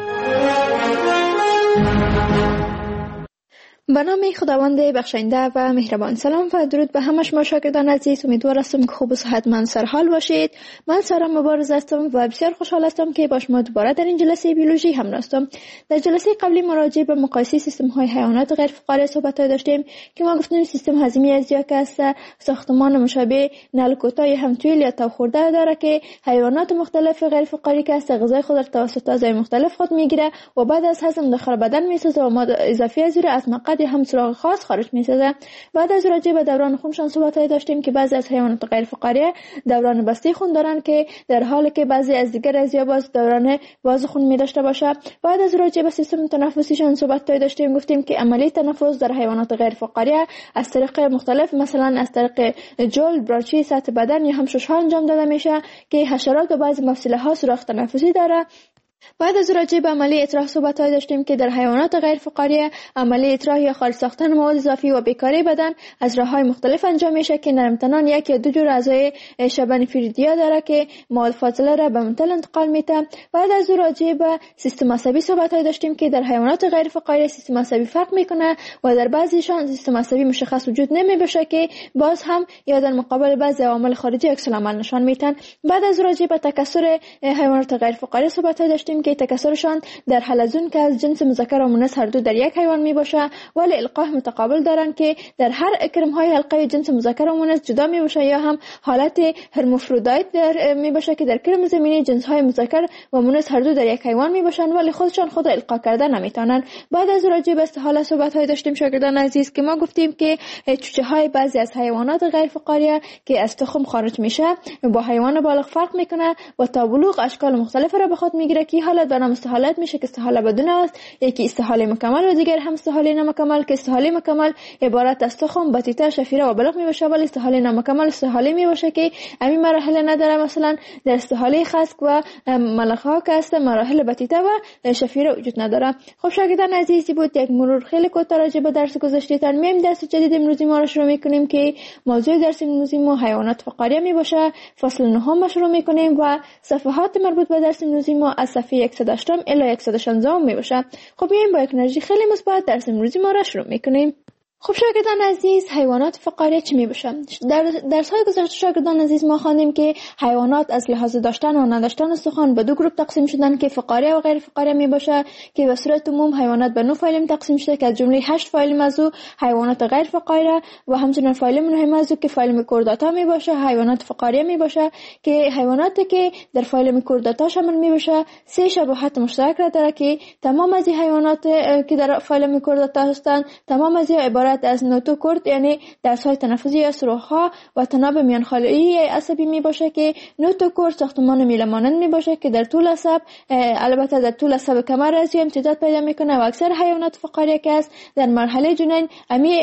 به نام خداوند بخشنده و مهربان. سلام و درود به همه شما شاگردان عزیز. امیدوار هستم که خوب و صحتمند سرحال باشید. من سارا مبارز هستم و بسیار خوشحال هستم که با شما دوباره در این جلسه بیولوژی هم هستم. در جلسه قبلی مراجعه به مقایسه سیستم های حیوانات غیر فقاری صحبت داشتیم که ما گفتیم سیستم هضمی از یا که ساختمان مشابه نل کوتاه همتویل یا تاب خورده داره که حیوانات مختلف غیر فقاری که است غذای خود را توسط اعضای مختلف خود میگیره و بعد از هضم داخل بدن میسازه و ماده اضافی از از مقعد هم سراغ خاص خارج میسازه. بعد از راجع به دوران خونشان صحبت داشتیم که بعضی از حیوانات غیر فقاری دوران بسته خون دارن که در حالی که بعضی از دیگر از یا باز دوران باز خون می داشته باشه. بعد از راجع به سیستم تنفسیشان صحبت داشتیم، گفتیم که عملیه تنفس در حیوانات غیر فقاری از طریق مختلف مثلا از طریق جول، براچی، سطح بدن یا هم شش‌ها انجام داده میشه که حشرات و بعضی مفصله ها سوراخ تنفسی داره. بعد از راجع به عملیه اطراح صحبت داشتیم که در حیوانات غیر فقاری عملیه اطراح یا خارج ساختن مواد اضافی و بیکاری بدن از راه‌های مختلف انجام میشه که نرمتنان یک یا دو جور اعضای شبه نفریدیا داره که مواد فاضله را به منتل انتقال میده. بعد از راجع به سیستم عصبی صحبت داشتیم که در حیوانات غیر فقاری سیستم عصبی فرق میکنه و در بعضیشان سیستم عصبی مشخص وجود نمیباشه که باز هم یا در مقابل بعضی عوامل خارجی عکس العمل نشان میدن. بعد از راجع به تکثر حیوانات غیر فقاری صحبت داشتیم که تکثرشان در حلزون که از جنس مذکر و مؤنث هر دو در یک حیوان می باشه، ولی القاح متقابل دارن که در هر اکرم های حلقه جنس مذکر و مؤنث جدا می باشه یا هم حالت هرمافرودیت در می باشه که در کرم زمینی جنس های مذکر و مؤنث هر دو در یک حیوان می باشن ولی خودشان خود القا کرده نمیتونن. بعد از راجع به استحاله صحبت های داشتیم شاگردان عزیز که ما گفتیم که چوچه های بعضی از حیوانات غیر فقاری که از تخم خارج میشه با حیوان بالغ فرق میکنه و تا بلوغ اشکال مختلف را به خود میگیره که حالا دو نوع استحالات میشه که استحاله بدون است، یکی استحاله مکمل و دیگر هم استحاله نامکمل که استحاله مکمل عبارت از تخم، بطیطه، شفیره و بلغ میباشه ولی استحاله نامکمل استحاله میباشه که همین مراحل نداره. مثلا در استحاله خسک و ملخ‌ها که است مراحل بطیطه و شفیره وجود نداره. خب شاگردان عزیزی بود یک مرور خیلی کوتاه راجع به درس گذشته‌تان. میایم درس جدید امروزی ما رو شروع میکنیم که موضوع درس امروزی ما حیوانات فقاری میباشه. فصل نهم شروع میکنیم و صفحات مربوط به درس امروزی ما از صفحه صد و هشت الی صد و شانزده می باشه. خب میایم با یک انرژی خیلی مثبت درس امروزی ما را شروع میکنیم. خب شاگردان عزیز، حیوانات فقاری چی می باشن؟ در درس های گذشته شاگردان عزیز ما خواندیم که حیوانات از لحاظ داشتن و نداشتن استخوان به دو گروه تقسیم شدن که فقاری و غیر فقاری می باشه که به صورت عموم حیوانات به نه فایلم تقسیم شده که از جمله هشت فایلم از او حیوانات غیر فقاری و همچنین فایلم مهم از او که فایلم کورداتا می باشه حیوانات فقاری می باشه که حیواناتی که در فایلم کورداتا شامل می باشه سه شباهت مشترک را داره که تمام از حیوانات که در فایلم کورداتا هستند تمام از عبارت از نوتوکورد یعنی دست‌های تنفسی یا سوراخ‌ها و تناب میانخاله‌ای عصبی می باشه که نوتوکورد ساختمان میله مانند می باشه که در طول عصب البته در طول عصب کمر از امتداد پیدا میکنه و اکثر حیوانات فقاری که است در مرحله جنین امی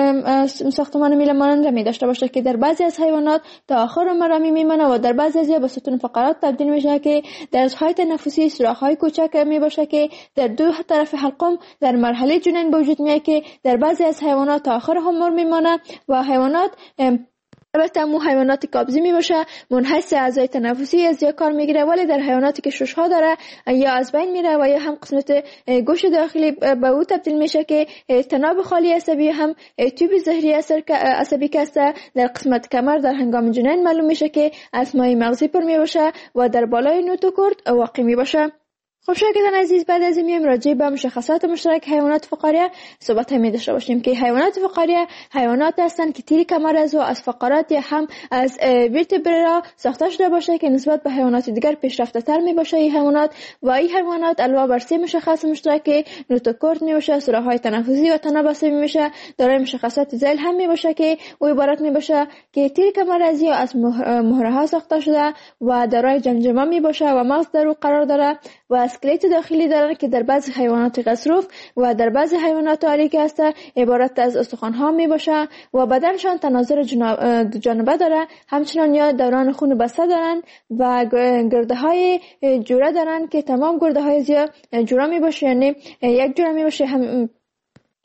ساختمان میله مانند را می داشته باشه که در بعضی از حیوانات تا آخر عمر می میمونه و در بعضی از به ستون فقرات تبدیل میشه که دست‌های تنفسی سوراخ‌های کوچک می باشه که در دو طرف حلقم در مرحله جنین به وجود میاد که در بعضی از حیوانات تا آخر عمر میمانه و حیوانات البته مو حیوانات قابضی می باشه منحص اعضای تنفسی از یا کار میگیره ولی در حیواناتی که شش‌ها داره یا از بین میره و یا هم قسمت گوش داخلی به او تبدیل میشه که تناب خالی عصبی هم تیوب زهری عصبی که است در قسمت کمر در هنگام جنین معلوم میشه که از مایع مغزی پر می باشه و در بالای نوتوکورد واقع می باشه. خب شاگردان عزیز بعد از این میایم راجع به مشخصات مشترک حیوانات فقاری صحبت می داشته باشیم که حیوانات فقاری حیوانات هستند که تیر کمر از و از فقرات یا هم از ورتبرا ساخته شده باشه که نسبت به حیوانات دیگر پیشرفته تر می باشه. این حیوانات و این حیوانات علاوه بر سه مشخص مشترک نوتوکورد می باشه، سوراخ‌های تنفسی و تناب عصبی می باشه، دارای مشخصات ذیل هم می باشه که او عبارت می باشه که تیر کمر از یا از مهره ها ساخته شده و دارای جمجمه می باشه و مغز در او قرار داره و اسکلت داخلی دارن که در بعضی حیوانات غضروف و در بعضی حیوانات آریک است عبارت از استخوان‌ها می باشه و بدنشان تناظر جانبه داره، همچنان یا دوران خون بسته دارن و گرده های جوره دارن که تمام گرده های زیاد جوره می باشه، یعنی یک جوره می باشه هم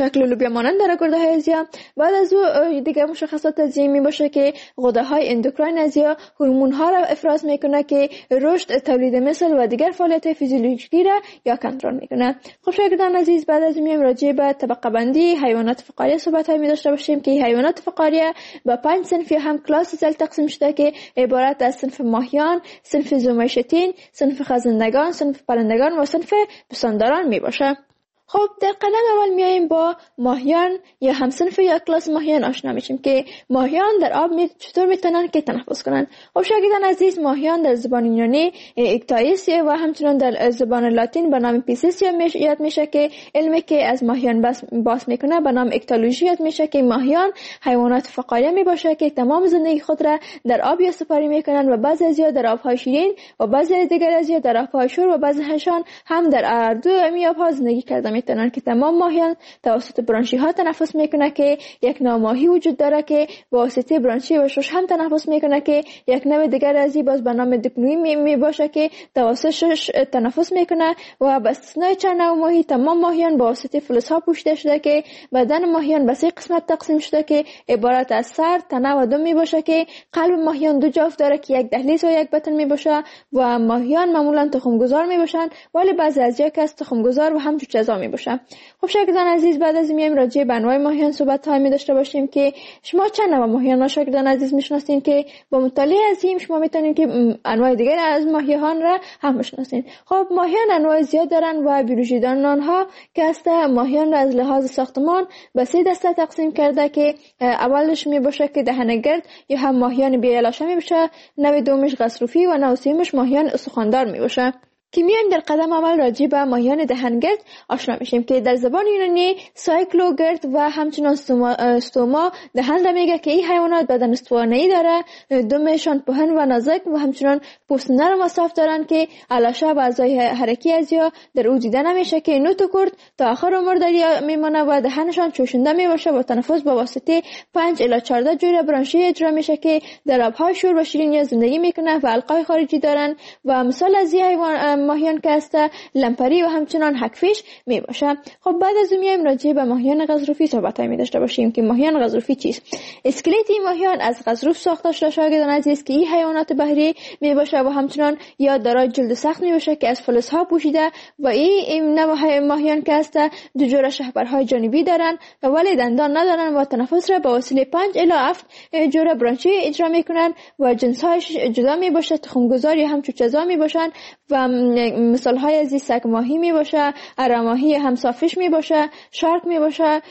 شکل لوبیا مانند در گرده های ازیا. بعد از او دیگه مشخصات ازیا می باشه که غده های اندوکراین ازیا هورمون ها را افراز میکنه که رشد، تولید مثل و دیگر فعالیت فیزیولوژیکی را یا کنترل میکنه. خب شاگردان عزیز، بعد از میایم راجع به طبقه بندی حیوانات فقاریه صحبت های می داشته باشیم که حیوانات فقاریه به پنج صنف یا هم کلاس زل تقسیم شده که عبارت از صنف ماهیان، صنف زومشتین، صنف خزندگان، صنف پرندگان و صنف پستانداران می باشه. خب در قدم اول میاییم با ماهیان یا همصنف یا کلاس ماهیان آشنا میشیم که ماهیان در آب می چطور میتونن که تنفس کنن. خب شاگردان عزیز، ماهیان در زبان یونانی اکتایس و همچنان در زبان لاتین به نام پیسیس یاد میشه که علمی که از ماهیان بحث میکنه به نام اکتولوژی یاد میشه که ماهیان حیوانات فقاریه میباشه که تمام زندگی خود را در آب یا سپاری میکنن و بعضی از یا در آبهای شیرین و بعضی دیگر از یا در آبهای شور و بعضی هاشان هم در اردو آبها زندگی کرده میتونن که تمام ماهیان توسط برانشی ها تنفس میکنه که یک نوع ماهی وجود داره که واسطه برانشی و شش هم تنفس میکنه که یک نوع دیگر از این باز به نام دپنوی می, می باشه که توسط شش تنفس میکنه و به استثنای چند نوع ماهی تمام ماهیان با واسطه فلز ها پوشیده شده که بدن ماهیان به سه قسمت تقسیم شده که عبارت از سر، تنه و دم می باشه که قلب ماهیان دو جفت داره که یک دهلیز و یک بطن می باشه و ماهیان معمولا تخم گذار می باشن، ولی بعضی از یک از تخم گذار و هم جوجه‌زا می باشن. خب شاگردان عزیز، بعد از میایم راجع به انواع ماهیان صحبت های می داشته باشیم که شما چند نوع ماهیان شاگردان عزیز میشناسین که با مطالعه از این شما میتونین که انواع دیگر از ماهیان را هم بشناسین. خب ماهیان انواع زیاد دارن و بیولوژی دانان ها که است ماهیان را از لحاظ ساختمان به سه دسته تقسیم کرده که اولش می باشه که دهنگرد یا هم ماهیان بیالاشه می باشه، نوع دومش غضروفی و نوع سومش ماهیان استخواندار می باشه. که میایم در قدم اول راجع به ماهیان دهنگرد آشنا میشیم که در زبان یونانی سایکلوگرد و همچنان ستوما, ستوما دهن را میگه که این حیوانات بدن استوانه‌ای داره، دمشان پهن و نازک و همچنان پوست نرم و صاف دارن که علاشه و اعضای حرکی از یا در او دیده نمیشه که نوت و کرد تا آخر عمر در میمونه و دهنشان چوشنده میباشه و تنفس با واسطه پنج الی چهارده جوره برانشی اجرا میشه که در آبهای شور و شیرین زندگی میکنه و حلقای خارجی دارن و مثال از این حیوان ماهیان که است لمپری و همچنان حکفیش می باشه. خب بعد از اون میایم راجع به ماهیان غضروفی صحبت می داشته باشیم که ماهیان غضروفی چیست. اسکلت این ماهیان از غضروف ساخته شده شاگردان عزیز که این حیوانات بحری می باشه و همچنان یا دارای جلد سخت می باشه که از فلزها پوشیده و این نوع ماهیان که است دو جوره شهبرهای جانبی دارن و ولی دندان ندارن و تنفس را با وسیله پنج الی هفت جوره برانشی اجرا میکنن و جنس‌هاش جدا می باشه، تخم‌گذار یا هم چوچه‌زا می باشن و مثال های از این سگ ماهی می باشه، اره ماهی هم صافش می باشه، شارک می باشه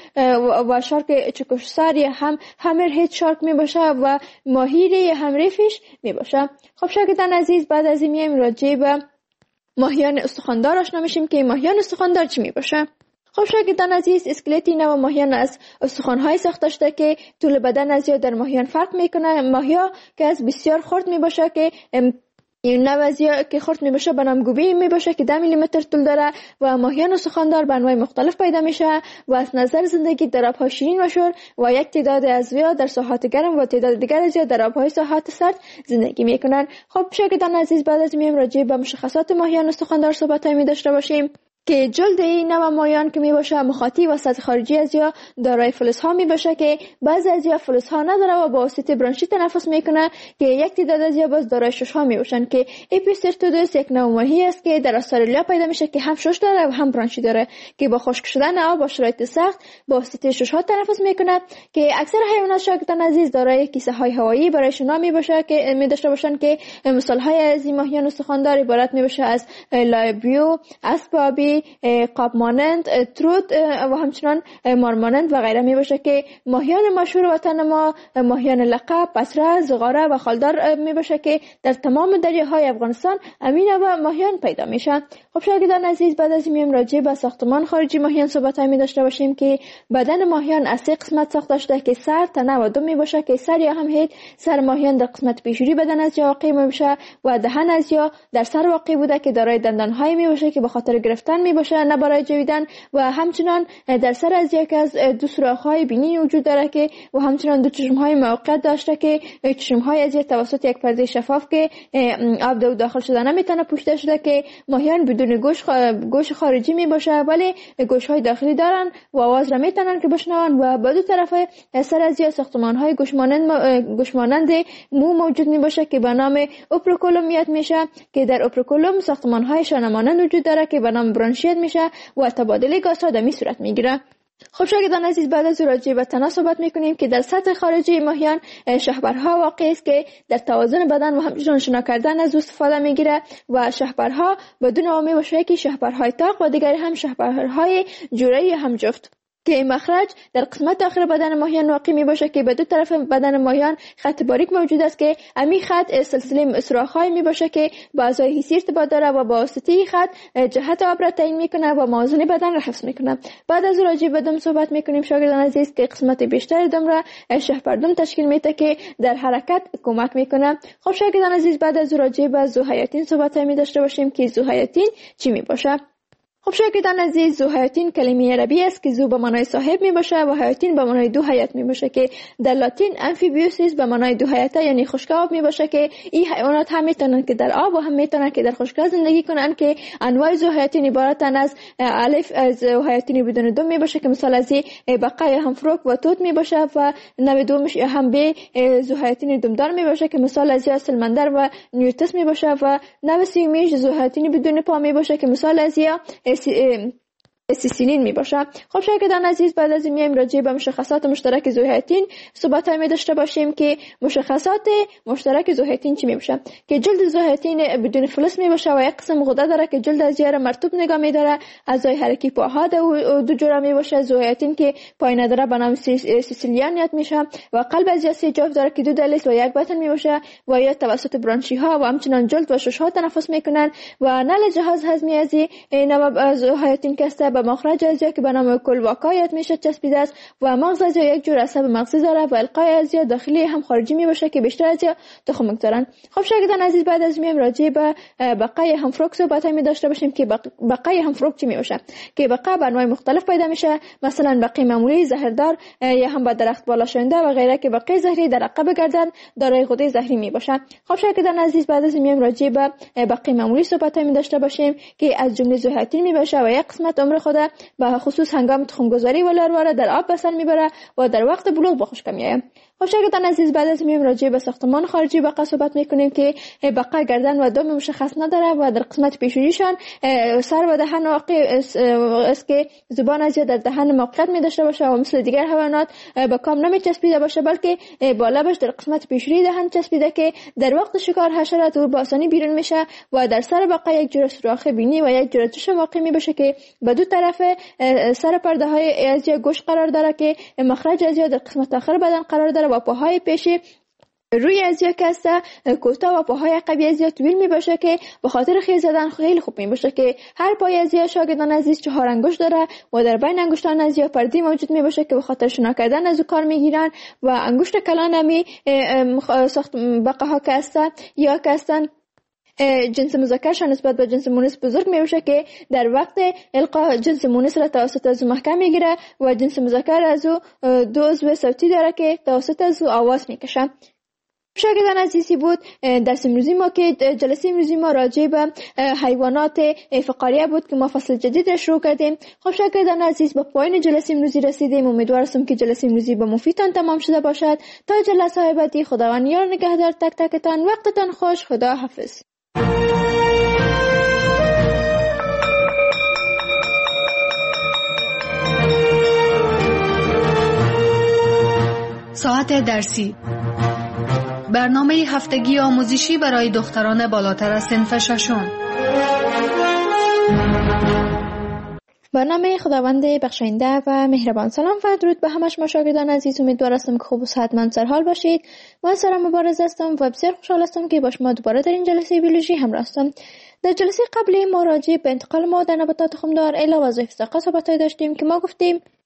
و شارک چکشسر یا هم همر هیت شارک می باشه و ماهی یا هم ریفش می باشه. خب شاگردان عزیز، بعد از این میایم راجع به ماهیان استخواندار آشنا میشیم که ماهیان استخواندار چی می باشه. خب شاگردان عزیز، اسکلتی نوع ماهیان از استخوان‌های ساخته شده که طول بدن از یا در ماهیان فرق میکنه. ماهیا که از بسیار خرد می باشه که این نوازیا که خرد می باشه به نام گوبی می باشه که ده میلیمتر طول داره و ماهیان استخواندار به انواع مختلف پیدا میشه و از نظر زندگی در آبهای شیرین و شور و یک تعداد از ویا در ساحات گرم و تعداد دیگر از در آبهای ساحات سرد زندگی میکنن. خب شاگردان عزیز، بعد از میایم راجع به مشخصات ماهیان استخواندار صحبت می داشته باشیم که جلد این نوع ماهیان که می باشه مخاطی و سطح خارجی از یا دارای فلزها می باشه که بعضی از یا فلزها نداره و با واسطه برانشی تنفس میکنه که یک تعداد از یا باز دارای ششها می باشن که اپیسرتودوس یک نوع ماهی است که در استرالیا پیدا میشه که هم شش داره و هم برانشی داره که با خشک شدن آب با شرایط سخت با واسطه ششها تنفس میکنه که اکثر حیوانات شاگردان عزیز دارای کیسه های هوایی برای شنا می باشه که می داشته باشن که مثال های از این ماهیان استخواندار عبارت می باشه از لایبیو، اسبابی، قاب مانند، تروت و همچنان مار مانند و غیره می باشه که ماهیان مشهور وطن ما ماهیان لقب، پسره، زغاره و خالدار می باشه که در تمام دریاهای افغانستان امین و ماهیان پیدا میشن. خب شاگردان عزیز، بعد از میایم راجع به ساختمان خارجی ماهیان صحبت می داشته باشیم که بدن ماهیان از سه قسمت ساخته شده که سر، تنه و دم می باشه که سر یا هم هیت سر ماهیان در قسمت پیشوری بدن از یا واقع می باشه و دهن از یا در سر واقع بوده که دارای دندان های می باشه که به خاطر گرفتن می باشه نه برای جویدن و همچنان در سر از یک از دو سوراخ‌های بینی وجود داره که و همچنان دو چشم‌های موقت داشته که چشم‌های از توسط یک پرده شفاف که آب دو داخل شده نمیتونه پوشیده شده که ماهیان بدون بدون گوش خ... گوش خارجی می باشه، ولی گوش های داخلی دارن و آواز را میتونن که بشنون و به دو طرف سر از یا ساختمان های گوش مانند گوش مانند مو موجود می باشه که به نام اوپروکولوم یاد میشه که در اوپروکولوم ساختمان های شانه مانند وجود داره که به نام برانشیت میشه و تبادل گازها در می صورت میگیره. خب شاگردان عزیز، بعد از راجع به تنه صحبت میکنیم که در سطح خارجی ماهیان شهبرها واقع است که در توازن بدن و همچنین شنا کردن از او استفاده میگیره و شهبرها بدون آمی باشه که شهبرهای تاق و دیگری هم شهبرهای جوره هم جفت که مخرج در قسمت آخر بدن ماهیان واقع می باشه که به دو طرف بدن ماهیان خط باریک موجود است که امی خط سلسله سوراخ‌های می باشه که با اعضای حسی ارتباط داره و با واسطه خط جهت آب را تعیین میکنه و موازنه بدن را حفظ میکنه. بعد از راجع به دم صحبت میکنیم شاگردان عزیز که قسمت بیشتر دم را شهپردم تشکیل میده که در حرکت کمک میکنه. خب شاگردان عزیز، بعد از راجع به ذوحیاتین صحبت می داشته باشیم که ذوحیاتین چی می باشه. خب شاگردان عزیز، ذوحیاتین کلمه عربی است که ذو به معنای صاحب می باشه و حیاتین به معنای دو حیات می باشه که در لاتین امفیبیوسیس به معنای دو حیاته یعنی خشک آب می باشه که این حیوانات هم میتونن که در آب و هم میتونن که در خشک زندگی کنن که انواع ذوحیاتین عبارتن از الف از ذوحیاتین بدون دم می باشه که مثال از بقای همفروک و توت می باشه و نوع دومش هم به ذوحیاتین دمدار می باشه که مثال از سلمندر و نیوتس می باشه و نوع سومیش ذوحیاتین بدون پا می باشه که مثال از سیسیلین می باشه. خب شاگردان عزیز، بعد از این میایم راجع به مشخصات مشترک ذوحیاتین صحبت می داشته باشیم که مشخصات مشترک ذوحیاتین چی می باشه که جلد ذوحیاتین بدون فلس می باشه و یک قسم غده داره که جلد از یاره مرطوب نگاه می داره. اعضای حرکی پاها دو جوره می باشه. ذوحیاتین که پای نداره به نام سیسیلیان یاد میشه و قلب از سه جفت داره که دو دلیس و یک بطن می باشه و یا توسط برانشی ها و همچنان جلد و شش ها تنفس میکنن و نل جهاز هضمی از نوع ذوحیاتین که است به مخرج ازیا که به نام کلواکا یاد میشه چسبیده است و مغز ازیا یک جور عصب مغزی داره و القای ازیا داخلی هم خارجی می باشه که بیشتر ازیا تخم میگذارن. خب شاگردان عزیز، بعد از میایم راجع به بقای همفروک صحبت می داشته باشیم که بقای همفروک چی می باشه که بقا به انواع مختلف پیدا میشه، مثلا بقای معمولی زهردار یا هم با درخت بالا شونده و غیره که بقای زهری در عقب گردن دارای غده زهری می باشه. خب شاگردان عزیز، بعد از میایم راجع به بقای معمولی صحبت می داشته باشیم که از جمله ذوحیاتین می باشه و یک قسمت عمر خود به خصوص هنگام تخمگذاری و لارواره در آب بسر میبره و در وقت بلوغ به خشک میآید. خب شاگردان عزیز، بعد از میایم راجع به ساختمان خارجی بقا صحبت میکنیم که بقا گردن و دم مشخص نداره و در قسمت پیشونیشان سر و دهن واقع است که زبان از در دهن موقعیت می داشته باشه و مثل دیگر حیوانات به کام نمی چسبیده باشه بلکه با لبش در قسمت پیشونی دهن چسبیده که در وقت شکار حشرات او با آسانی بیرون میشه و در سر بقا یک جور سوراخ بینی و یک جور چشم واقع می باشه که به دو طرف سر پرده های از گوش قرار داره که مخرج از در قسمت آخر بدن قرار داره و پاهای پیشی روی ازیا که است کوتاه و پاهای عقبی ازیا طویل می باشه که به خاطر خیز زدن خیلی خوب می باشه که هر پای ازیا شاگردان عزیز چهار انگشت داره و در بین انگشتان ازیا پردی موجود می باشه که به خاطر شنا کردن از او کار می گیرن و انگشت کلان همی ساخت بقاها که است یا که هستن جنس مذکرشان نسبت به جنس مونس بزرگ می باشه که در وقت القا جنس مونس را توسط از محکم می گیره و جنس مذکر از او دو عضو صوتی داره که توسط از او آواز می کشه. شاگردان عزیزی بود درس امروزی ما که جلسه امروزی ما راجع به حیوانات فقاریه بود که ما فصل جدید شروع کردیم. خب شاگردان عزیز، به پایان جلسه امروزی رسیدیم. امیدوارم که جلسه امروزی به مفیدتان تمام شده باشد. تا جلسه بعدی خداوند یار نگهدار تک تکتان. وقتتان خوش. خدا حافظ. ساعت درسی، برنامه هفتگی آموزشی برای دختران بالاتر از صنف ششم. برنامه خداوند بخشاینده و مهربان. سلام و درود به همه شما شاگردان عزیز. امیدوار هستم که خوب و صحتمند سرحال باشید. من سارا مبارز هستم و بسیار خوشحال هستم که با شما دوباره در این جلسه بیولوژی همراه هستم. در جلسه قبلی ما راجع به انتقال مواد نباتات تخمدار الی وظایف ساقه صحبت داشتیم که ما گفتیم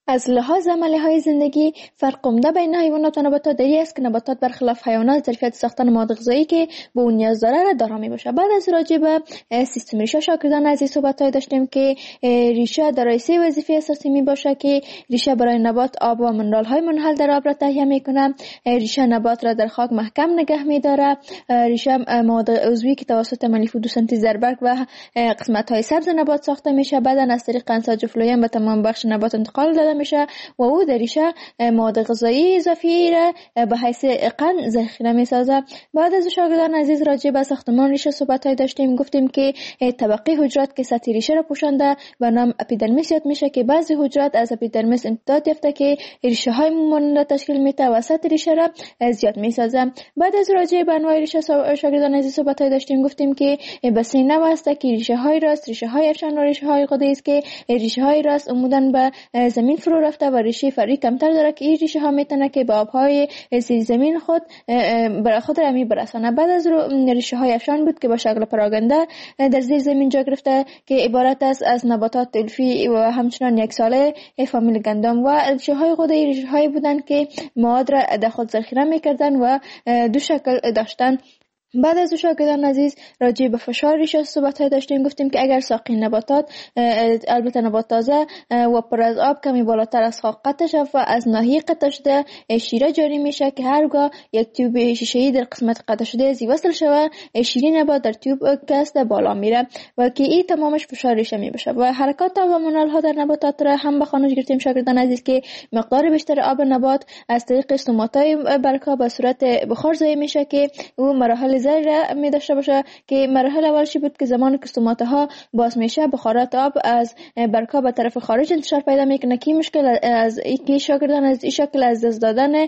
از لحاظ عملی های زندگی فرق عمده بین حیوانات و نباتات در این است که نباتات برخلاف حیوانات ظرفیت ساختن مواد غذایی که به اون نیاز داره را دارا میباشه. بعد از راجع به سیستم ریشه شاگردان عزیز صحبت های داشتیم که ریشه دارای سه وظیفه اساسی میباشه که ریشه برای نبات آب و منرال های منحل در آب را تهیه میکنه، ریشه نبات را در خاک محکم نگه میداره، ریشه مواد عضوی که توسط عملیه فتوسنتز در برگ و قسمت های سبز نبات ساخته میشه بعدا از طریق انساج فلویم به تمام بخش نبات انتقال داده میشه و او در ریشه مواد غذایی اضافی را به حیث قند ذخیره میسازه. بعد از شاگردان عزیز راجع به ساختمان ریشه صحبت های داشتیم، گفتیم که طبقه حجرات که سطح ریشه را پوشانده به نام اپیدرمیس یاد میشه که بعضی حجرات از اپیدرمیس امتداد یافته که ریشه های مانند تشکیل میده و سطح ریشه را زیاد میسازه. بعد از راجع به انواع ریشه شاگردان عزیز صحبت های داشتیم، گفتیم که بس این نوع است که ریشه های راست، ریشه های افشان و ریشه های غده‌ای است که ریشه های راست عموداً به زمین فرو رفته و ریشه فرعی کمتر داره که این ریشه ها میتونه که به آبهای زیر زمین خود برای خود را میبرسانه. بعد از ریشه های افشان بود که با شکل پراگنده در زیر زمین جا گرفته که عبارت است از نباتات الفی و همچنان یک ساله فامیل گندم، و ریشه های غده‌ای ریشه هایی بودند که مواد را در خود ذخیره میکردن و دو شکل داشتن. بعد از شاگردان عزیز راجع به فشار ریشه صحبت های داشتیم، گفتیم که اگر ساقه نباتات البته نبات تازه و پر از آب کمی بالاتر از خاک قطع شد و از ناحیه قطع شده شیره جاری میشه که هرگاه یک تیوب شیشه‌ای در قسمت قطع شده زی وصل شود شیره نبات در تیوب کاسته بالا میره و که این تمامش فشار ریشه میبشه. و حرکات و منال ها در نباتات را هم به خانش گرفتیم شاگردان عزیز که مقدار بیشتر آب نبات از طریق استوماتای برگ‌ها به صورت بخار ضایع میشه که او مراحل زیر می داشته باشه که مرحله اولشی بود که زمان که استوماته ها باز میشه بخارات آب از برگ‌ها به طرف خارج انتشار پیدا میکنه که مشکل از اینکه شاگردان از این شکل از دست دادن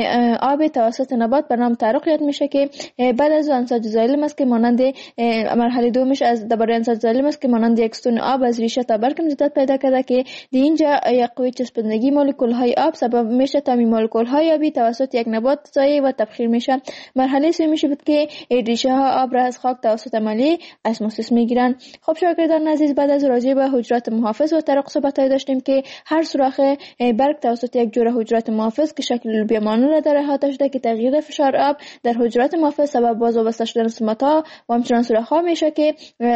آب توسط نبات به نام تعرق یاد میشه که بعد از انساج زایلم است که مانند مرحله دومش از درباره انساج زایلم است که مانند یک ستون آب از ریشه تا برگ امتداد پیدا کرده که در اینجا یک قوه چسبندگی مولکول های آب سبب میشه تا این مولکول های آبی توسط یک نبات ضایع و تبخیر میشه. مرحله سومی بود که ریشه ها آب را از خاک توسط عملیه اسموسیس میگیرن. خب شاگردان عزیز بعد از راجع به حجرات محافظ و طرق صحبت های داشتیم که هر سوراخ برگ توسط یک جوره حجرات محافظ که شکل لوبیا مانند را داره احاطه شده که تغییر فشار آب در حجرات محافظ سبب باز و بسته شدن استوماتا و همچنان سوراخ ها میشه که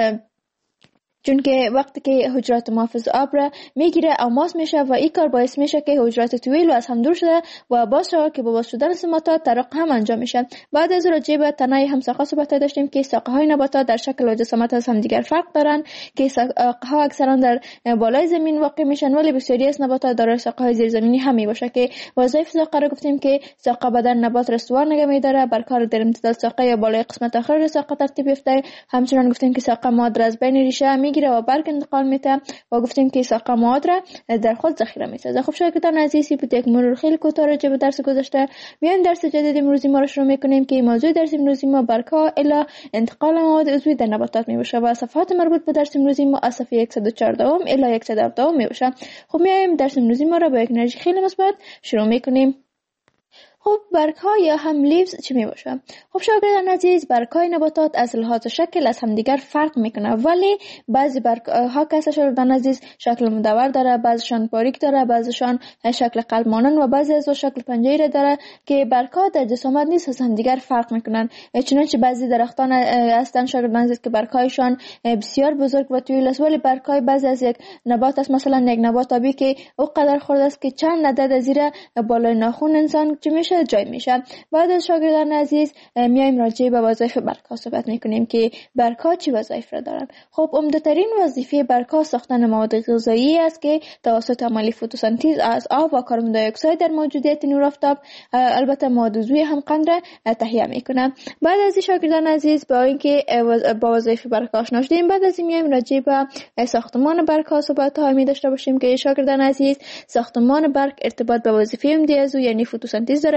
چون که وقتی که حجرات محافظ آب را میگیره اوماس میشه و این کار باعث میشه که حجرات طویل از هم دور شده و باز شده که با باز شدن استوماتا طرق هم انجام میشه. بعد از راجع به تنه همساقه صحبت داشتیم که ساقه های نباتات در شکل و جسامت از هم دیگر فرق دارن که ساقه ها اکثرا در بالای زمین واقع میشن ولی بسیاری از نباتات دارای ساقه های زیر زمینی هم میباشه که وظایف ساقه را گفتیم که ساقه بدن نبات را استوار نگه میداره، برکار در امتداد ساقه یا بالای قسمت آخر ساقه ترتیب یافته. همچنین گفتیم که ساقه مواد را از بین ریشه میگیره و برگ انتقال میده و گفتیم که ساقه مواد را در خود ذخیره میسازه. خب شاگردان عزیزی بود یک مرور خیلی کوتاه راجع به درس گذشته. میایم درس جدید امروزی ما رو شروع میکنیم که موضوع درس امروزی ما برگ‌ها الی انتقال مواد عضوی در نباتات میباشه و صفحات مربوط به درس امروزی ما از صفحه صد و چهارده الی صد و هفده میباشه. خب میایم درس امروزی ما رو با یک انرژی خیلی مثبت شروع میکنیم. خب برگ‌ها یا هم لیوز چی میباشه؟ خب شاگردان عزیز برگ‌های نباتات از لحاظ شکل از همدیگر فرق میکنه ولی بعضی برگ‌ها که شاگردان عزیز شکل مدور داره، بعضیشان باریک داره، بعضیشان شکل قلب مانند و بعضی از شکل پنجره داره که برگ‌ها در جسامت نیست از همدیگر فرق میکنن. چنانچه بعضی درختان هستن شاگردان عزیز که برگ‌هایشان بسیار بزرگ و طویل است ولی برگ‌های بعضی از یک نبات است، مثلا یک نبات آبی که او قدر خرد است که چند عدد زیر بالای ناخن انسان چه میشه جای میشه. بعد از شاگردان عزیز میایم راجع به وظایف برگ‌ها صحبت میکنیم که برگ‌ها چه وظایف را دارن. خب عمده‌ترین وظیفه برگ‌ها ساختن مواد غذایی است که توسط عملیه فتوسنتز از آب و کربن دی اکساید در موجودیت نور آفتاب البته مواد عضوی هم قند را تهیه میکنه. بعد از شاگردان عزیز با اینکه با وظایف برگ‌ها آشنا شدیم، بعد از میایم راجع به ساختمان برگ‌ها صحبت ها می داشته باشیم که شاگردان عزیز ساختمان برگ ارتباط به وظیفه امتیازی یعنی فتوسنتز داره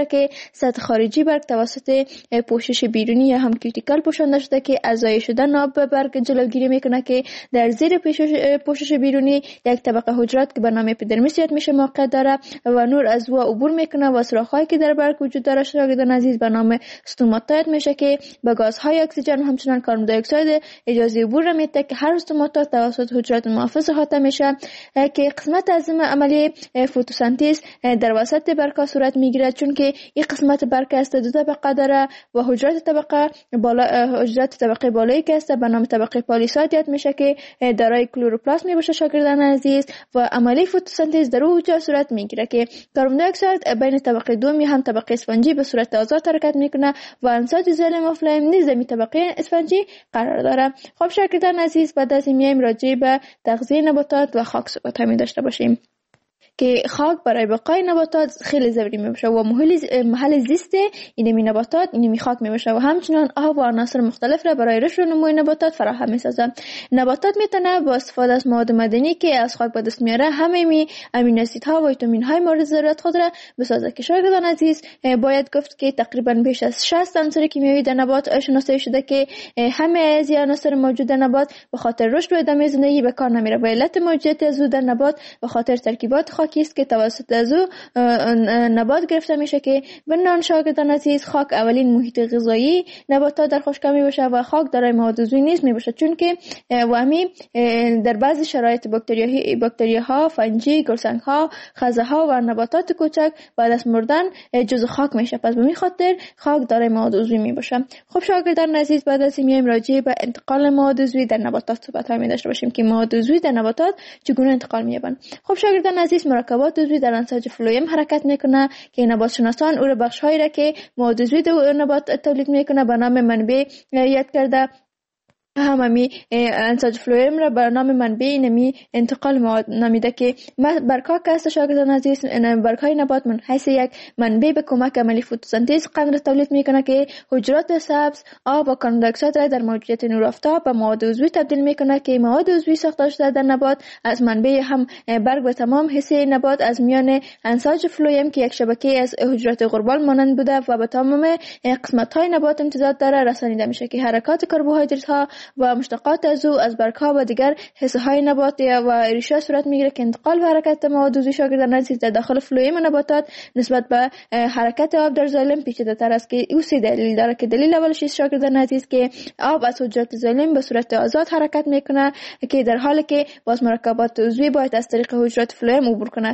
که سطح خارجی برگ توسط پوشش بیرونی یا هم کیوتیکل پوشانده شده که از ضایع شدن آب به برگ جلوگیری میکنه که در زیر پوشش بیرونی یک طبقه حجرات که به نام اپیدرمیس یاد میشه موقع داره و نور از او عبور میکنه و سوراخ‌هایی که در برگ وجود داره شاگردان عزیز به نام استوماتا یاد میشه که به گازهای اکسیژن همچنان کاربن دی اکساید اجازه عبور میده که هر استوماتا توسط حجرات محافظ احاطه میشه که قسمت از عملیه فتوسنتز در وسط برگ صورت میگیره، چون که این قسمت برگ است دو طبقه داره و حجرات طبقه بالا حجرات طبقه بالایی که است به نام طبقه پالیساد یاد میشه که دارای کلروپلاست میباشه شاگردان عزیز و عملیه فتوسنتز در اون حجره صورت میگیره که کربن دی اکساید بین طبقه دوم هم طبقه اسفنجی به صورت آزاد حرکت میکنه و انساج زلم و فلیم نیز در طبقه اسفنجی قرار داره. خب شاگردان عزیز بعد از این میایم راجع به تغذیه نباتات و خاک صحبت می داشته باشیم که خاک برای بقای نباتات خیلی ضروری میشه و محل محل زیست اینمی نباتات اینمی خاک میشه و همچنین آب و عناصر مختلف را برای رشد و نمو نباتات فراهم میسازه. نباتات میتونه با استفاده از مواد معدنی که از خاک به دست میاره همه می امینو اسیدها و ویتامین های مورد ضرورت خود را بسازه که شاگردان عزیز باید گفت که تقریبا بیش از شصت عنصر کیمیایی در نبات شناسایی شده که همه از این عناصر موجود در نبات به خاطر رشد و ادامه زندگی به کار نمیره و علت موجودیت از در نبات به خاطر ترکیبات خاکی است که توسط از او نبات گرفته میشه که بنان شاگردان عزیز خاک اولین محیط غذایی نباتات در خشکمی باشه و خاک دارای مواد عضوی نیز میباشه، چون که وامی در بعضی شرایط باکتریاهای باکتریاها، فنجی، گرسنگ‌ها، خزه‌ها و نباتات کوچک بعد از مردن جزء خاک میشه. پس به این خاطر خاک دارای مواد عضوی میباشه. خب شاگردان عزیز بعد از این میایم راجع به انتقال مواد عضوی در نباتات صحبت می داشته باشیم که مواد عضوی در نباتات چگونه انتقال می‌یابند. خب شاگردان عزیز مرکبات عضوی در انساج فلویم حرکت میکنه که نبات شناسان او را بخش هایی را که مواد عضوی در نبات تولید میکنه به نام منبع یاد کرده. هممی انساج فلویم را به نام منبع اینمی انتقال مواد نامیده که برگ‌ها که است شاگردان عزیز برگ‌های نبات من حیث یک منبع به کمک عملی فتوسنتز قند را تولید میکنه که حجرات سبز آب و کربن دی اکساید را در موجودیت نور آفتاب به مواد عضوی تبدیل میکنه که مواد عضوی ساخته شده در نبات از منبع هم برگ و تمام حصه نبات از میان انساج فلویم که یک شبکه از حجرات غربال مانند بوده و به تمام قسمت‌های نبات امتداد داره رسانیده میشه که حرکات کربوهیدرات ها و مشتقات از او از برگ‌ها و دیگر حصه های نبات و ریشه صورت میگیره که انتقال و حرکت مواد عضوی شاگردان عزیز در داخل فلویم نباتات نسبت به حرکت آب در زایلم پیچیده تر است که او سه دلیل داره که دلیل اولش است شاگردان عزیز که آب از حجرات زایلم به صورت آزاد حرکت میکنه که در حالی که باز مرکبات عضوی باید از طریق حجرات فلویم عبور کنه.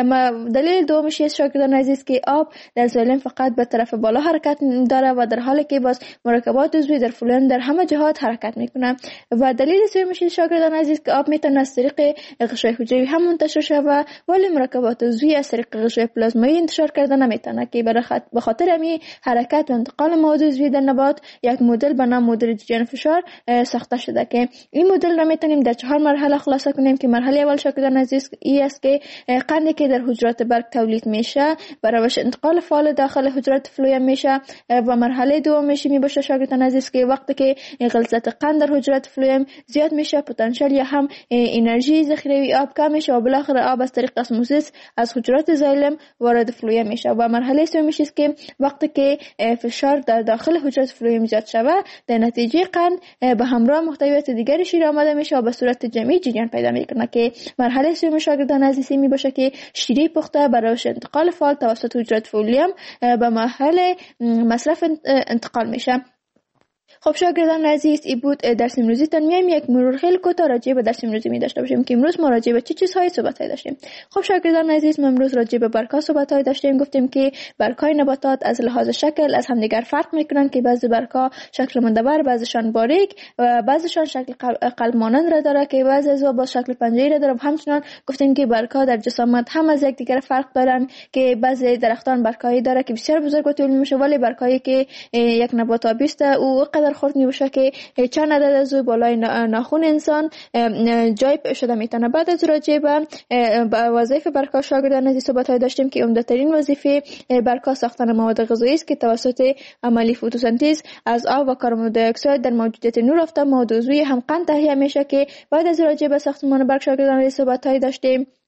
دلیل دومش است شاگردان عزیز که آب در زایلم فقط به طرف بالا حرکت داره و در حالی که باز مرکبات عضوی در فلویم در همه جهات حرکت میکنه. و دلیل سومش شاگردان عزیز که آب میتونه از طریق غشای حجروی هم منتشر شود ولی مرکبات عضوی از طریق غشای پلازمایی انتشار کرده نمیتونه که به خاطر همین حرکت و انتقال مواد عضوی در نبات یک مدل به نام مدل جریان فشار ساخته شده که این مدل را میتونیم در چهار مرحله خلاصه کنیم که مرحله اول شاگردان عزیز این است که قندی که در حجرات برگ تولید میشه بر روش انتقال فعال داخل حجرات فلویم میشه و مرحله دومش می باشه شاگردان عزیز که وقتی که غلظت قند در حجرات فلویم زیاد میشه پتانسیل یا هم انرژی ذخیره آب کم میشه و بالاخره آب از طریق اسموزیس از حجرات زایلم وارد فلویم میشه و مرحله سومش است که وقتی که فشار در داخل حجرات فلویم زیاد شوه در نتیجه قند به همراه محتویات دیگری شیر آماده میشه و به صورت جمعی جریان پیدا میکنه که مرحله سوم شاگردان عزیز می باشه که شیره پخته برای انتقال فعال توسط حجرات فلویم به مرحله مصرف انتقال میشه. خب شاگردان عزیز این بود درس امروزی تان. میایم یک مرور خیلی کوتاه راجع به درس امروزی می داشته باشیم که امروز ما راجع به چه چیزهایی صحبت داشتیم. خب شاگردان عزیز ما امروز راجع به برگ‌ها صحبت داشتیم. گفتیم که برگ‌های نباتات از لحاظ شکل از همدیگر فرق میکنن که بعضی برگ‌ها شکل مندبر، بعضیشان باریک و بعضیشان شکل قلب مانند را داره که بعضی از با شکل پنجه‌ای را داره. همچنین گفتیم که برگ‌ها در جسامت هم از یکدیگر فرق دارن که بعضی درختان برگ‌هایی داره که بسیار بزرگ و طولانی میشه ولی برگ‌هایی که یک نبات آبی است او قدر خرد میشه که چند عدد از بالای ناخن انسان جای شده میتونه. بعد از راجع به وظایف برگ‌ها شاگردان عزیز صحبت داشتیم که عمده‌ترین وظیفه برگ‌ها ساختن مواد غذایی است که توسط عملی فتوسنتز از آب و کربن دی اکساید در موجودیت نور آفتاب مواد عضوی هم قند تهیه میشه که بعد از راجع به ساختمان برگ شاگردان عزیز صحبت داشتیم.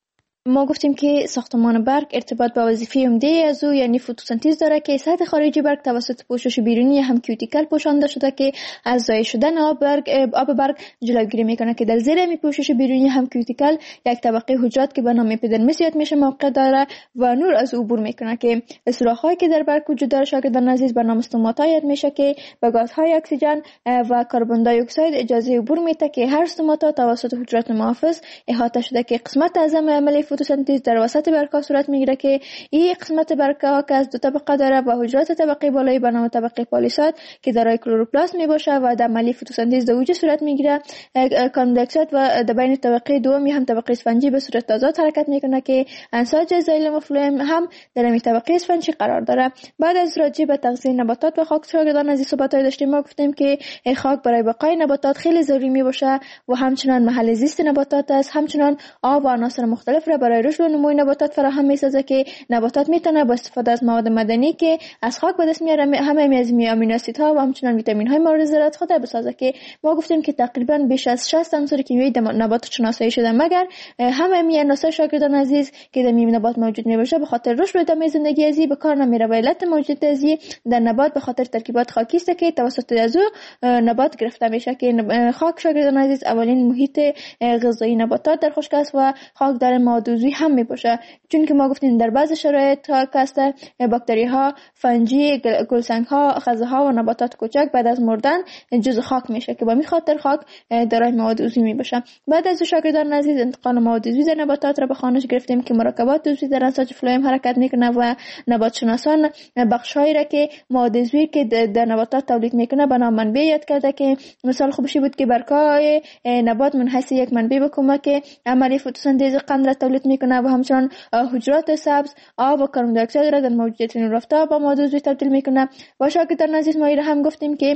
ما گفتیم که ساختمان برگ ارتباط با وظیفه عمده از او یعنی فتوسنتز داره که سطح خارجی برگ توسط پوشش بیرونی هم کیوتیکل پوشانده شده که از ضایع شدن آب برگ آب برگ جلوگیری میکنه که در زیر می پوشش بیرونی هم کیوتیکل یک طبقه حجرات که به نام اپیدرمیس یاد میشه موقع داره و نور از عبور میکنه که سوراخ‌هایی که در برگ وجود داره شاگردان عزیز به نام استوماتا یاد میشه که به گازهای اکسیژن و کربن دی اکساید اجازه عبور میده که هر استوماتا توسط حجرات محافظ احاطه شده که قسمت اعظم عمل فتوسنتز در وسط برگ‌ها صورت میگیره که این قسمت برگ‌ها که از دو طبقه داره و حجرات طبقه بالایی به نام طبقه پالیساد که دارای کلروپلاست میباشه و در عمل فتوسنتز در وجود صورت میگیره. کاربن دی اکساید و در بین طبقه دومی هم طبقه اسفنجی به صورت آزاد حرکت میکنه که انساج زایلم و فلوئم هم در این طبقه اسفنجی قرار داره. بعد از راجع به تغذیه نباتات و خاک شاگردان از این صحبت‌های داشتیم. ما گفتیم که خاک برای بقای نباتات خیلی ضروری میباشه و همچنان محل زیست نباتات است، همچنان آب و عناصر مختلف را برای رشد و نمو نباتات فراهم می‌سازه که نباتات میتونه با استفاده از مواد معدنی که از خاک به دست میاره همه از امینو اسیدها و همچنان ویتامین‌های مورد ضرورت خود بسازه که ما گفتیم که تقریبا بیش از شصت عنصر کیمیایی نبات شناسایی شده مگر همه این عناصر شاگردان عزیز که در این نبات موجود میباشه به خاطر رشد و ادامه زندگی ازی به کار نمیره و علت موجود ازی در نبات به خاطر ترکیبات خاکی است که توسط از نبات گرفته میشه که خاک شاگردان عزیز اولین محیط غذایی نباتات در خشک است و خاک در مواد عضوی هم میباشه چون که ما گفتیم در بعض شرایط که باکتری ها، فنجی، گلسنگ ها، خزه ها و نباتات کوچک بعد از مردن جزء خاک میشه که با می خاطر خاک دارای مواد عضوی میباشه. بعد از شاگردان عزیز انتقال مواد عضوی در نباتات را به خوانش گرفتیم که مرکبات عضوی در انساج فلوئم حرکت میکنه و نبات شناسان بخشایی را که مواد عضوی که در نباتات تولید میکنه به نام منبع یاد کرده که مثال خوبشی بود که برگ‌های نبات من حیث یک منبع به کمک عملی فتوسنتز قند را تولید میکنه و همچنان حجرات سبز آب و کربن دی اکساید را در موجودیت نور آفتاب با مواد عضوی تبدیل میکنه. و شاگردان عزیز ما هم گفتیم که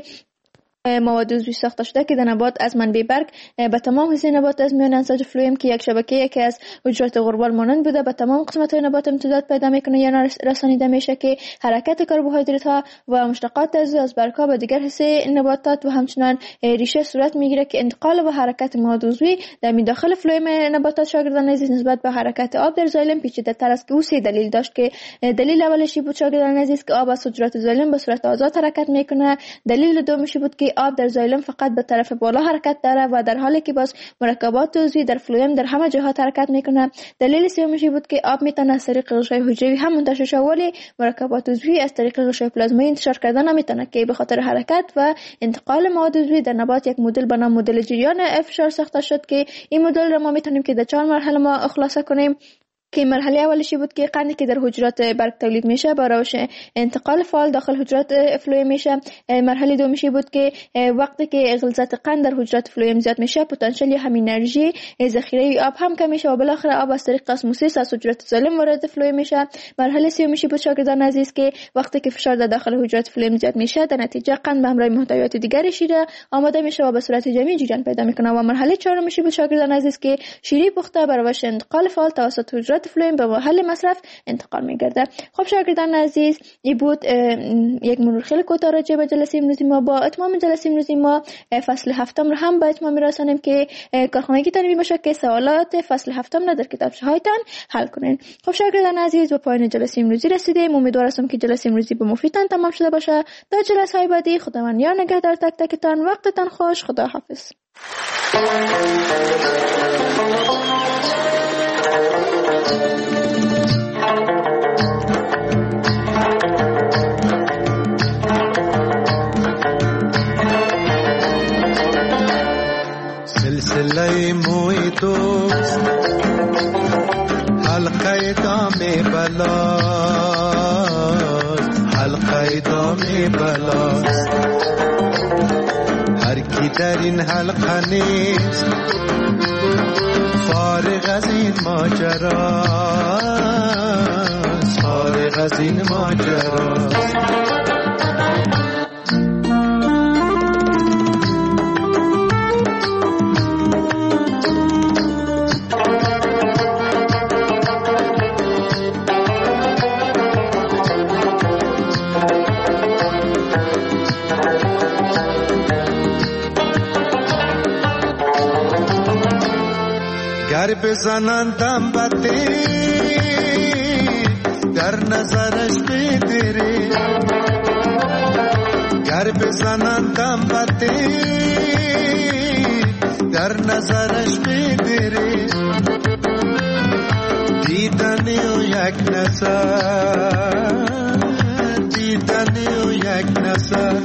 مواد عضوی ساخته شده که در نبات از منبع برگ به تمام حصه نبات از میان انساج فلوئم که یک شبکه که از حجرات غربال مانند بوده به تمام قسمت‌های نبات امتداد پیدا میکنه یا رسانیده میشه که حرکت کربوهیدرات ها و مشتقات از از برگ‌ها به دیگر حصه نباتات و همچنان ریشه صورت میگیره که انتقال و حرکت مواد عضوی در داخل فلوئم نباتات شاگردان عزیز نسبت به حرکت آب در زایلم پیچیده‌تر است که او سه دلیل داشت که دلیل اولش بود شاگردان عزیز که آب از حجرات زایلم به صورت آزاد حرکت میکنه. دلیل دومش بود که آب در زایلم فقط به طرف بالا حرکت داره و در حالی که باز مرکبات عضوی در فلوئم در همه جهات حرکت میکنه. دلیل سومش بود که آب میتونه از طریق غشای حجروی هم منتشر شه ولی مرکبات عضوی از طریق غشای پلازمایی انتشار کردن نمیتونه که به خاطر حرکت و انتقال مواد عضوی در نبات یک مدل به نام مدل جریان فشار ساخته شد که این مدل را ما میتونیم که در چهار مرحله ما خلاصه کنیم که مرحله اولشی بود که قندی که در حجرات برگ تولید میشه با روش انتقال فعال داخل حجرات فلوئم میشه. مرحله دومیشی بود که وقتی که غلظت قند در حجرات فلوئم زیاد میشه پتانسیل یا هم انرژی ذخیره آب هم کم میشه و بالاخره آب از طریق اسموسیس از حجرات زایلم وارد فلوئم میشه. مرحله سومیشی بود شاگردان عزیز که وقتی که فشار در داخل حجرات فلوئم زیاد میشه در نتیجه قند به همراه محتویات دیگری شیره آماده میشه و به صورت جمعی جریان پیدا میکنه. و مرحله چهارمیشی بود شاگردان عزیز که شیره پخته بر روش انتقال فعال توسط حجرات فلوئم به محل مصرف انتقال میگرده. خب شاگردان عزیز این بود یک مرور خیلی کوتاه راجع به جلسه امروزی ما. با اتمام جلسه امروزی ما فصل هفتم رو هم به اتمام میرسانیم که کارخانگی تان میباشه که سوالات فصل هفتم را در کتابچه هایتان حل کنین. خب شاگردان عزیز به پایان جلسه امروزی رسیدیم. امیدوار هستم که جلسه امروزی به مفیدتان تمام شده باشه. تا جلسه های بعدی خداوند یار نگهدار تک تکتان. وقتتان خوش. خدا حافظ. سلسله موی دوست حلقه دام بلاست حلقه دام بلاست هر کی در این حلقه نیست فارغ از این ماجرا فارغ از این ماجرا. گر بزنندم بده در نظرش بدره گر بزنندم بده در نظرش بدره دیدنی و یک نظر دیدنی و یک نظر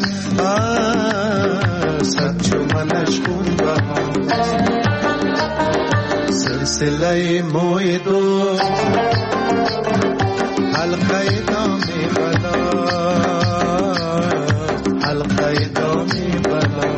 صد چو منش خون بهام سلسله موی دوست حلقه دامی بلا حلقه دامی بلا